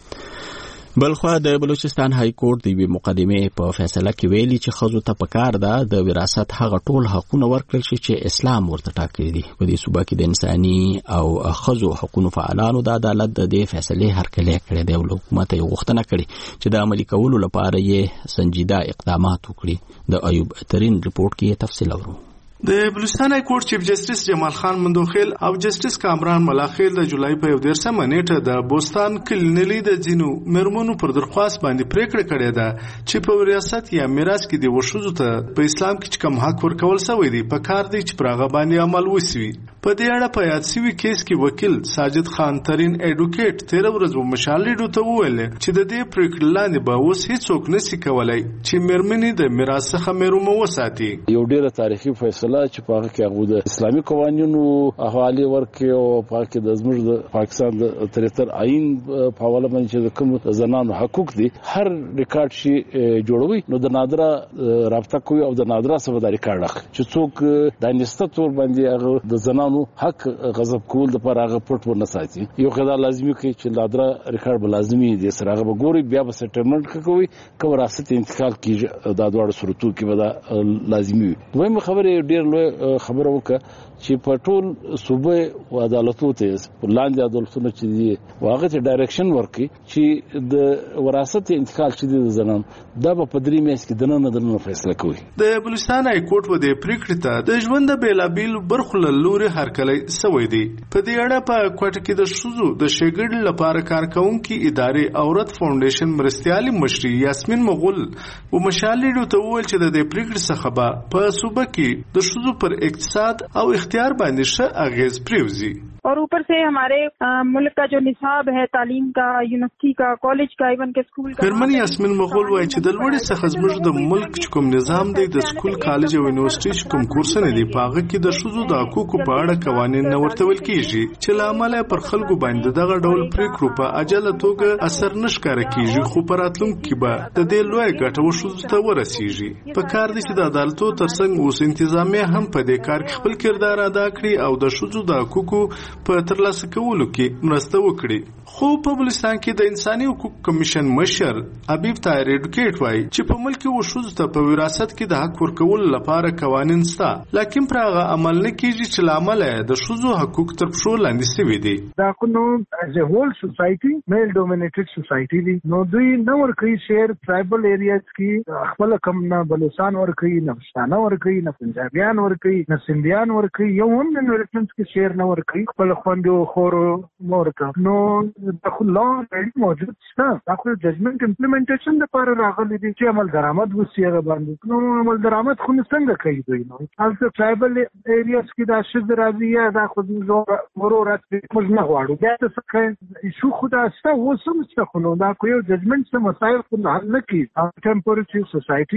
بلخوا د بلوچستان های کورټ د مقدمه په فیصله کې ویلي چې خزو ته پکار ده د وراثت هغه ټول حقوقونه ورکړل شي چې اسلام ورته ټاکلي دي. په دې صوبه کې د انساني او خزو حقوقو فعالانو د عدالت د دې فیصله هرکلی کړی دی او حکومت یې غوښتنه کړې چې د عملي کولو لپاره یې سنجیده اقدامات وکړي. د ایوب ترین ریپورت کې تفصیل اورو. د بلوچستان های کورټ چیف جسټس جمال خان مندوخیل او جسټس کامران ملاخیل د جولای په یو دیرشمه نیټه د بوستان کلینلي د جنو مرمنو پر درخواست باندې پریکړه کړې ده چې په وراثت یا میراث کې د وشوزو ته په اسلام کې کوم حق ورکول شوی دی په کار دی چې پرغه باندې عمل وشي. په دې اړه په یاد شوی کیس کې وکیل ساجد خان ترين اډوکیټ تیر ورځ مشالې ته وویل چې د دې پریکړه لاندې به اوس هیڅوک نشي کولای چې مرمنې د میراث څخه محروم وساتي. یو ډیره تاریخي فیصله چې په هغه کې هغه د اسلامي قوانینو حواله ورکړي او په هغه کې د زموږ د پاکستان د تریتر آئین په حواله باندې چې کوم زنانو حقوق دي هر ریکارډ شي جوړوي نو د نادره رابطه کوي او د نادره سره د ریکارډ اخ چې څوک د نسته تور باندې هغه د زنانو حق غضب کول د پر هغه پټ ورنه ساتي. یو خدای لازمي کوي چې نادره ریکارډ به لازمي دي سره هغه ګوري بیا به سټلمنټ کوي کوم راست انتقال کیږي د دوړ صورتو کې به لازمي وي. دویمه خبره ډیر لوی خبره وکړه چې په ټول صوبه او عدالتونو ته لاندې عدالتونو چې دی واغه ته ډایرکشن ورکړي چې د وراثت انتقال چې د زنان دا په پدری میس کې دنه نه دنه فیصله کوي. د بلوچستان های کورټ و د پریکړې ته د ژوند د بیلابیل برخو لوري هرکلی سوی دی. په دې اړه په کوټه کې د شوزو د شګړ لپاره کارکونکو ادارې اورت فاونډیشن مرستيالي مشري یاسمین مغول او مشالې ته وویل چې د پریکړې څخه به په صوبه کې د شوزو پر اقتصاد او اختیار باندې ښه اغیز پریوزي. और ऊपर से हमारे मुल्क का जो निसाब है तालीम का, यूनिवर्सिटी का, कॉलेज का, इवन के स्कूल का. فرمن یاسمین مغول وایي چې د لوړې څخه زموږ د ملک کوم نظام دی د سکول کالج او یونیورسيټي کوم کورسونه دي پاغه کې د شوزو د حقوقو په اړه قوانين نه ورته ول کیږي چې لامل پر خلکو باندې دغه ډول پریکړو په عجله توګه اثر نشکاره کیږي. خو پراتلونکو کې به د دې لوی ګټه وشوزو ته ورسیږي. په کار دي چې د عدالتو ترڅنګ اوس انتظامیه هم په دې کار کې خپل کردار ادا کړي او د شوزو د حقوقو په ترلاسه کولو کې مرسته وکړي. خو په بلوچستان کې د انساني حقوقو کمیشن مشر حبیب طاهر اډوکیټ وایي چې په ملک کې وشوز ته په وراثت کې د حق ورکول لپاره قوانين شته لکه پر هغه عمل نه کیږي چې لامل د شوزو حقوق تر پښو لاندې شوي دي. دا نو as a whole society male dominated society دي نو دوی نو ورکوي شهر ټرایبل ایریاز کې خپل کم نه بلوچستان ورکوي نه پښتانه ورکوي نه پنجابیان ورکوي نه سندیان ورکوي یو هم نه ورکوي چې شهر نه ورکوي خپل خوندو خورو مورکا نو د خو لا موجود شته. دا خو ججمنت امپلیمنټیشن لپاره راغلي دي چې عمل درآمد وسیغه باندې نو عمل درآمد خو څنګه کوي دوی نو البته ټرایبل ایریاز کې دا شذ راځي دا خو زور مرورات موږ نه غواړو دا څه شو خدا استا و سم څه خو نو دا کوي ججمنت څه مسایل خو حل نه کی ټمپورری سوسایټي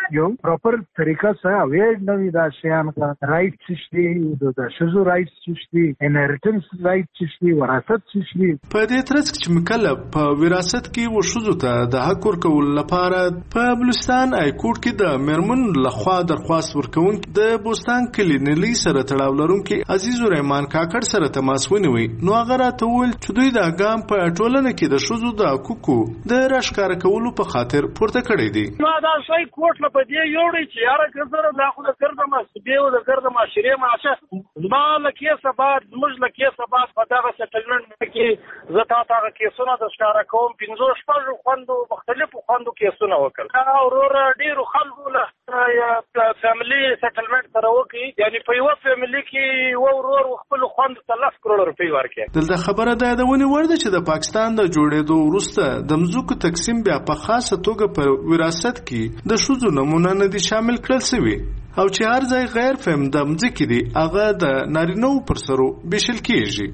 یو پراپر طریقه سره اویر نه وي دا شیان کا رائټ څه د شزو رائټ څه دي انهریټنس رائټ څه دي وراثت څه دي. په دې ترڅ کې چې مکلف په وراثت کې وشوزو ته د حق ورکول لپاره په بلوچستان ای کورټ کې د میرمن لخوا درخواست ورکوونکي د بوستان کلی نلی سره تړاو لرونکي عزیز الرحمن کاکړ سره تماس ونیوي. نو هغه راته وویل چې دوی د ګام په ټولنه کې د شوزو د حقوقو د راشکاره کولو په خاطر پورته کړی دي. نو دا شای کوټ له پدې یوړي چې یاره کزره دا خو د کړه ما سبه او د کړه ما شری ماشه ما لکه سبات موږ لکه سبات په دغه سټلمنټ کې زتا تا کیسونه د ښکارا کوم پنځو شپږ خوندو مختلفو خوندو کیسونه وکړ او ورور ډیرو خلکو له فیملی سټلمنټ سره وکړي یعنی په یو فیملی کې و ورور خپل خوند ثلاث کروڑ روپۍ ورکړي. دلته خبره ده د ونی ورده چې د پاکستان د جوړېدو وروسته د مزوکو تقسیم بیا په خاصه توګه په وراثت کې د شوزو نمونه نه دي شامل کړل شوی او چې هر ځای غیر فهم د مځکې دي هغه د نارینو پر سرو بشل کیږي.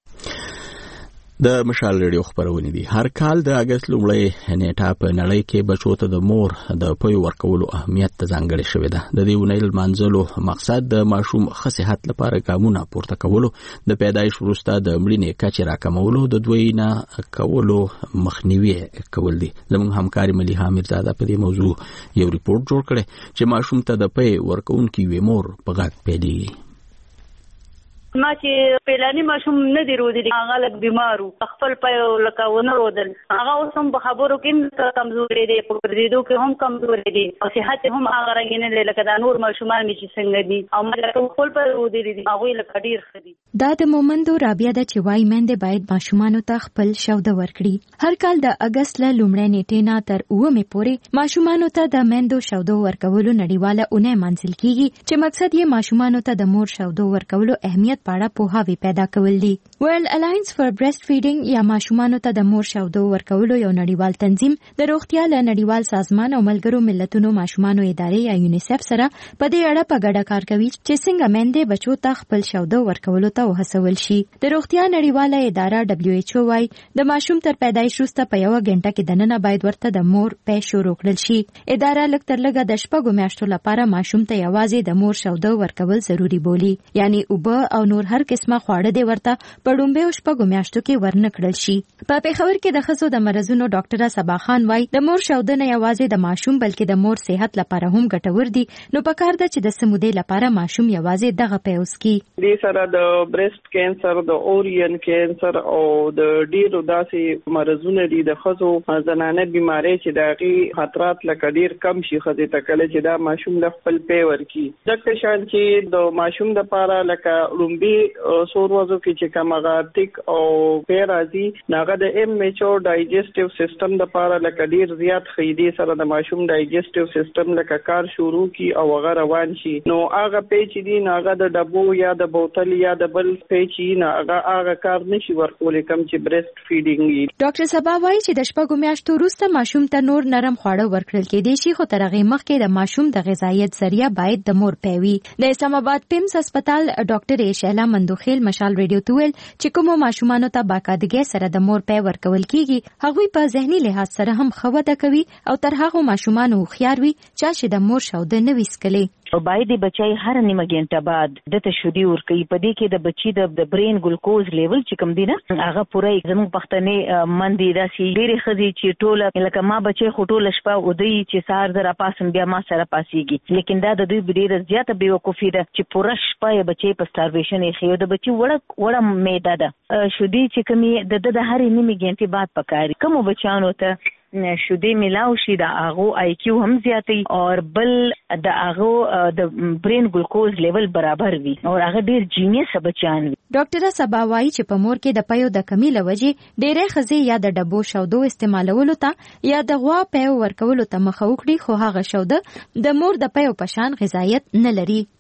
د مشال ریډیو خبرونه دي. هر کال د اگست لومړۍ نیټه په نړۍ کې بچو ته د مور د پوی ورکولو اهمیت ته ځانګړې شوې ده. د دې ونیل منځلو مقصد د ماشوم ښه صحت لپاره ګامونه پورته کولو، د پیدایش وروسته د مړینې کچې راکمولو، د دوی نه کولو مخنیوي کول دي. زموږ همکاري ملیحه میرزاده په دې موضوع یو ریپورت جوړ کړی چې ماشوم ته د پوی ورکونکي وی مور په غږ پیلېږي. ما چې پیلانی ماشوم نه دی رودلی هغه لږ بیمارو خپل پي لکه ونه رودل هغه اوس هم په خبرو کې کمزوري دی په پردیدو کې هم کمزوري دی او صحت هم هغه رنګ نه لکه دا نور ماشومان چې څنګه دي او مګر خپل په رودلی دي هغه لکه ډیر خدي. دا د مومندو رابعه د چوي مند باید ماشومان ته خپل شوده ورکړي. هر کال د اگست ل لومړۍ نیټې نه تر اومه پورې ماشومان ته د مندو شوده ورکولو نړیواله اونۍ منځل کیږي چې مقصد یې ماشومان ته د مور شوده ورکولو اهمیت پاړه پوهاوی پیدا کول دي. ورلد الاینس فار برېسټ فیډینګ یا ماشومانو ته د مور شوده ورکولو یو نړیوال تنظیم د روغتیا له نړیوال سازمان او ملګرو ملتونو ماشومانو ادارې یا یونیسف سره په دې اړه په ګډه کار کوي چې څنګه میندې بچو ته خپل شوده ورکولو ته وهڅول شي. د روغتیا نړیواله اداره دبليو ایچ او وايي د ماشوم تر پیدایش وروسته په یو غنټه کې دننه باید ورته د مور پې شروع کړل شي. اداره لږ تر لږه د شپږو میاشتو لپاره ماشوم ته یوازې د مور شوده ورکول ضروری بولي، یعنی اوبه او نور هر قسمه خواړه دی ورته په ډومبه او شپږو میاشتو کې ورنه کړل شي. په پیښور کې د ښځو د مرزونو ډاکټره صبا خان وايي د مور شوده نه یوازې د ماشوم بلکې د مور صحت لپاره هم ګټور دي، نو پکار ده چې د سمودې لپاره ماشوم یوازې دغه پیوس کی. د سره د برېسټ کینسر، د اورین کینسر او د ډیرو داسې مرزونه دي د ښځو زنانه بیماری چې دغه خطرات لکه ډیر کم شي خځې ته کله چې دا ماشوم له خپل پی ورکی. ځکه شان چې د ماشوم لپاره لکه لومبي سور وځو کې چې کمغاتیک او پیرازي ناغه د ایم ایچ او ډایجسټیو سیستم د لپاره لکه ډیر زیات خېدي سره د ماشوم ډایجسټیو سیستم لکه کار شروع کی او هغه روان شي. نو هغه پیچ دي ناغه د ډبو یا د بوتل یا د بل پیچ نه هغه هغه کار نشي ورکول کم چې برېسټ فیډینګ. ډاکټر صبا وايي چې د شپږو میاشتو وروسته ماشوم ته نور نرم خواړه ورکړل کېدای شي، خو تر هغه مخکې د ماشوم د غذایت ذریعہ باید د مور پیوي. د اسلام آباد پیمز هسپتال ډاکټر شهلا مندوخیل مشال ریډیو تویل چې کوم ماشومانو ته باقاعدګي سره د مور پی ورکول کیږي هغوی په ذهني لحاظ سره هم خوده کوي او تر هغه ماشومانو خيار وي چې د مور شوده نه وسکلي. او باید د بچای هر نیمه غنټه بعد د تشودي ورکي په دې کې د بچي د برین ګلوکوز لیول چې کم دی نه هغه پوره زموږ پښتنې مندي داسي ډېری خزي چې ټوله لکه ما بچي خټول شپه او دوی چې سار در پاسم بیا ما سره پاسيږي، لیکن دا د دوی ډېر زیاته بیوقوفي ده چې پوره شپه بچي په سټارویشن یې خيو د بچي وړه وړه میده ده شودي چې کمی د د هر نیمه غنټه بعد پکاري. کوم بچانو ته شودي ملاو شي د اغو آی کیو هم زیاتې او بل د اغو د برین ګلوکوز لیول برابر وي او هغه ډیر جینیس بچان وي. ډاکټر صبا وايي چې په مور کې د پيو د کمی لوجه ډېرې خزي یا د ډبو شودو استعمالولو ته یا د غوا پيو ورکولو ته مخه وکړي، خو هغه شوده د مور د پيو پشان غذایت نه لري.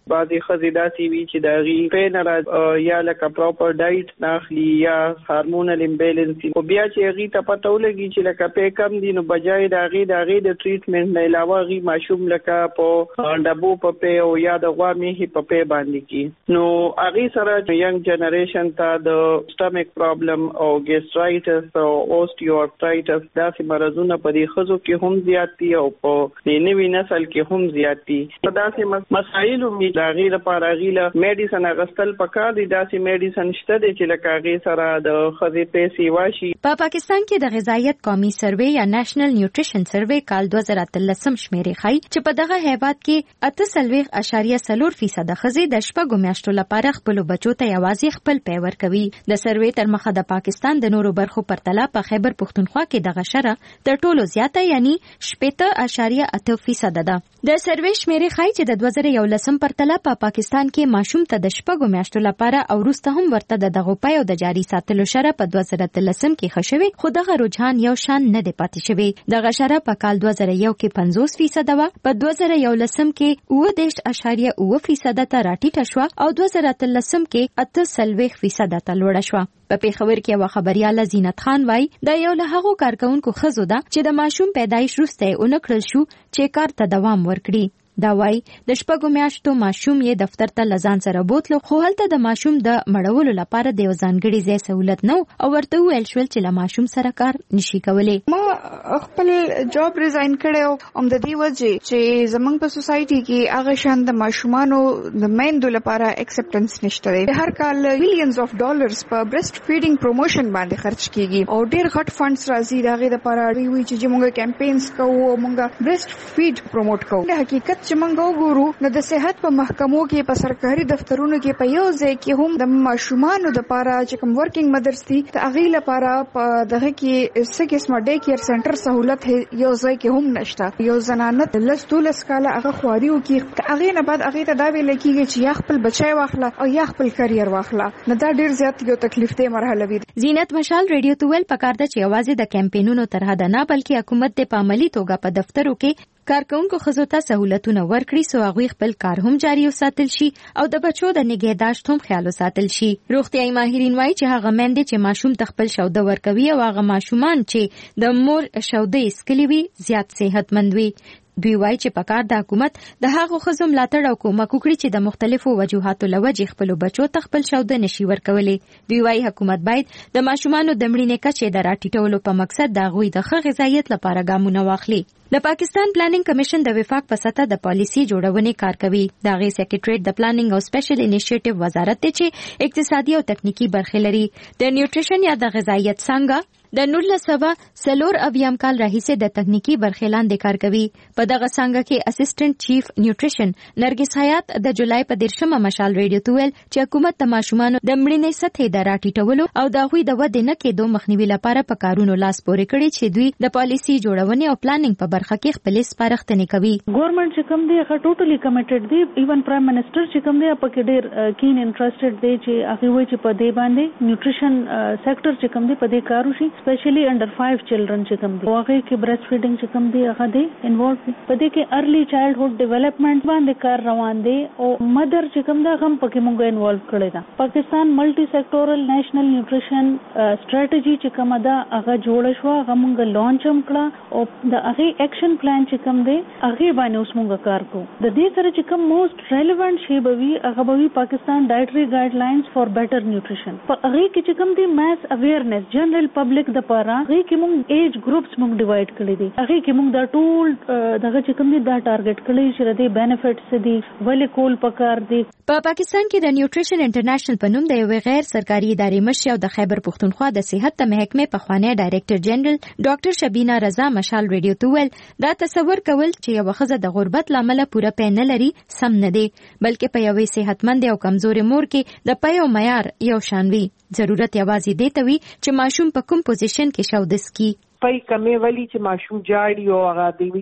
بعضی خزې داسې وي چې د غي پینر یا لکه پراپر ډایټ ناخلي یا هارمونل امبیلنس او بیا چې غي ته پته ولګي چې لکه په کم دي نو بجای د غي د غي د ټریټمنټ نه علاوه غي ماشوم لکه په ډبو په په او یا د غوا میخي په په باندې کی نو غي سره ینګ جنریشن ته د سټمیک پرابلم او ګیسټرایټس او اوسټیوارترایټس داسې مرزونه په دې خزو کې هم زیات دي او په دې نوي نسل کې هم زیات دي په داسې مسایل می د غي لپاره غي له میډیسن اغستل پکار دي داسې میډیسن شته دي چې لکه غي سره د خزې پیسې واشي. په پاکستان کې د غذایت قومي سروې یا نېشنل نیوټریشن سروې کال دوه زره اتلسم شمیرې ښيي چې په دغه هیواد کې اته سلويخ اشاریه څلور فیصد خزې د شپږو میاشتو لپاره خپل بچو ته یوازې خپل پی ورکوي. د سروې تر مخه د پاکستان د نورو برخو پرتله په خیبر پښتونخوا کې دغه شره تر ټولو زیاته یعنی شپږ اشاریه اته فیصد ده. د سروې شمیرې ښيي چې د دوه زره یولسم پرتله په پاکستان کې ماشوم ته د شپږو میاشتو لپاره او وروسته هم ورته د دغه پي او د جاري ساتلو شره په دوه زره اتلسم کې خښوي خو دغه رجحان یو شان نه دی پاتې شوی. دغه شره په کال دوه زره یو کې پنځوس فیصد و په دوه زره یولسم کې اووه دېرش اشاریه اووه فیصد ته راټیټه شوه او دوه زره اتلسم کې اته څلوېښت فیصد ته لوړه شوه. په پیښور کې یو خبريال زینت خان وای دا یو له هغو کارکونکو خزو ده چې د ماشوم پیدایش وروسته اونکړل شو چې کار ته دوام ورکړي. دا وای د شپږو میاشتو ماشوم یې دفتر ته لزان سره بوتلو خو هلته د ماشوم د مړولو لپاره د ځانګړي ځای سہولت نو او ورته ویل شول چې له ماشوم سره کار نشي کولای. ما خپل جاب ریزاین کړو ام د دې وجه چې زمونږ په سوسايټي کې هغه شان د ماشومانو د میندو لپاره اکسپټنس نشته. هر کال مليونز اف ډالرز په برست فیډینګ پروموشن باندې خرج کیږي او ډیر غټ فندز راځي دغه لپاره وی چې موږ کمپاینز کوو موږ برست فیډ پروموټ کوو. د حقیقت چې موږ وګورو نو د صحت په محکمو کې په سرکاري دفترونو کې په یو ځای کې هم د ماشومانو د لپاره چې کوم ورکینګ مدرس دي ته هغه لپاره په دغه کې څه قسمه ډے کیر سنټر سہولت یو ځای کې هم نشته. یو زنانه لس دولس کاله هغه خواریو کې هغه نه بعد هغه ته دا ویل کېږي چې یا خپل بچای واخله او یا خپل کرییر واخله نو دا ډیر زیات یو تکلیف دی مرحله وي. زینت مشال ریډیو توول پکار ده چې आवाज د کمپاینونو تر حد نه بلکې حکومت د عملی توګه په دفترو کې کارکونکو خزو ته سہولتونه ورکړي سو هغه خپل کار هم جاري وساتل شي او د بچو د نگهداشت هم خیال وساتل شي. روغتيایي ماهرین وایي چې هغه مېندې چې ماشوم تخپل شوده ورکوي او هغه ماشومان چې د مور شوده اسکلی وي زیات صحتمند وي. دوی وایي چې پکار د حکومت د هغو خزو ملاتړ او کومک وکړي چې د مختلفو وجوهاتو لوجې خپل بچو تخپل شوده نشي ورکولي. دوی وایي حکومت باید د ماشومانو د مړینې کچې د راټیټولو په مقصد د غوي د ښه غذایت لپاره ګامونه واخلي. د پاکستان پلانینګ کمیشن د وفاق په سطح د پالیسي جوړونې کار کوي. د غي سیکریټریټ د پلانینګ او سپیشل انیشیټیو وزارت ته چې اقتصادي او تخنیکی برخې لري. د نیوټریشن یا د غذایت څنګه د نولس سوه څلور اویایم کال راهیسې د تخنیکی برخې لاندې کار کوي. په دغه څنګه کې اسسټنټ چیف نیوټریشن نرګس حیات د جولای په دیرشمه مشال ریډیو ته ویل چې حکومت د ماشومانو د مړینې سطح د راټیټولو او د هغوی د ودې نه کېدو مخنیوي لپاره په کارونو لاس پورې کړي چې دوی د پالیسي جوړونې او پلانینګ په برخه کې خپل سپارښتنې کوي. ګورنمنت چې کوم دی هغه ټوټلی کمیټډ دی. ایون پرایم منسٹر چې کوم دی په کې ډیر کین انټرېسټډ دی چې هغه وایي چې په دې باندې نیوټریشن سېکټر چې کوم دی په دې کار وشي سپیشلی انډر فایو چلډرن چې کوم دی هغه کې برست فیډینګ چې کوم دی هغه دی انوالو په دې کې ارلی چایلډهوډ ډیولپمنٹ باندې کار روان دی او مدر چې کوم دا هم پکې مونږ انوالو کړی دا. پاکستان ملټي سېکټورل نېشنل نیوټریشن سټریټجی چې کوم دا هغه جوړ شو هغه مونږ لانچ هم کړه او د هغه اکشن پلان چې کوم دی هغه باندې اوس مونږ کار کوو. د دې سره چې کوم موست ریلیونٹ شی به وي هغه به وي پاکستان ډایټري ګایډلاینز فار بیټر نیوټریشن. په هغه کې چې کوم دی ماس اویرنس جنرال پبلک د پاره هغه کې مونږ ایج ګروپس مونږ ډیوایډ کړی دي. هغه کې مونږ دا ټول دغه چې کوم دی دا ټارګټ کړی چې د بینیفټس دي ولې کول پکار دي. په پاکستان کې د نیوټریشن انټرنیشنل په نوم د یو غیر سرکاري ادارې مشر او د خیبر پښتونخوا د صحت د محکمې پخوانی ډایریکټر جنرال ډاکټر شبینا رضا مشال ریډیو ته ویل دا تصور کول چې یو خزه د غربت لامل پوره پې نه لري سم نه دی بلکې په یوې صحتمند او کمزوري مور کې د پې او معیار یو شان وي. ضرورت یوازې دی ته وي چې ماشوم په کوم پوزیشن کې شودس کی پای کمې ولی چې ماشوم جاړي او هغه دی چې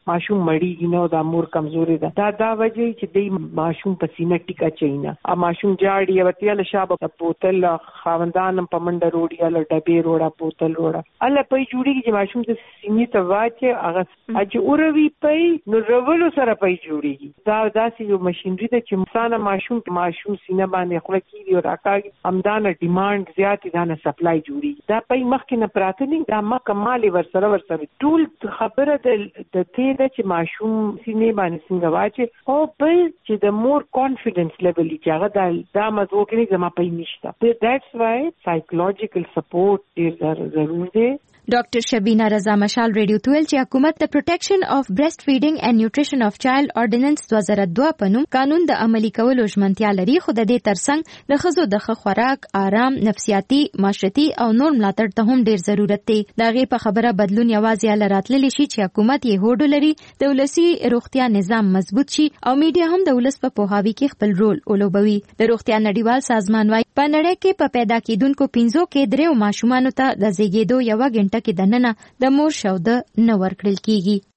ماشوم مړیږي نه د مور کمزوري ده دا دا وجه چې د ماشوم په سینه ټیکا چینا ا ماشوم جاړي وتیا له شابه بوتل خاوندان په منډه روډیا له ډبې روړه بوتل روړه الله په جوړیږي چې ماشوم د سینې ته واچي هغه اج اوروي په نو رولو سره په جوړیږي دا داسې یو ماشينري ده چې مثلا ماشوم ماشوم سینه باندې خپل کیږي او راکاږي همدانه ډیماند زیات دي نه سپلای جوړي دا په مخکې نه پراته نه دا ما کمال ورسره ورسره ټول خبره د د دې چې ماشوم سینې باندې څنګه واچي او په چې د مور کانفیډنس لیول چې هغه دا مزو کې نه زما په نشته that's why psychological support is ضروري دی. ډاکټر شبینه رضا مشال ریډیو تویل چې حکومت د پروټیکشن اف برېسټ فیډینګ اینڈ نیوټریشن اف چایلډ اورډیننس دوه زره دوه په نوم قانون د عملي کولو ژمنتیا لري خو د دې ترڅنګ د ښځو د ښه خوراک آرام نفسیاتي معاشرتي او نور ملاتړ ته هم ډیر ضرورت دی. د هغې په خبره بدلون یوازې هله راتللی شي چې حکومت یې هوډ ولري د ولسي روغتیا نظام مضبوط شي او میډیا هم د ولس په پوهاوي کې خپل رول ولوبوي. د روغتیا نړیوال سازمان وايي په نړۍ کې په پیدا کېدونکو پنځو کې دریو ماشومانو ته د زیږېدو یوه غنټه کې دننه د مور شوده نه ورکړل کیږي.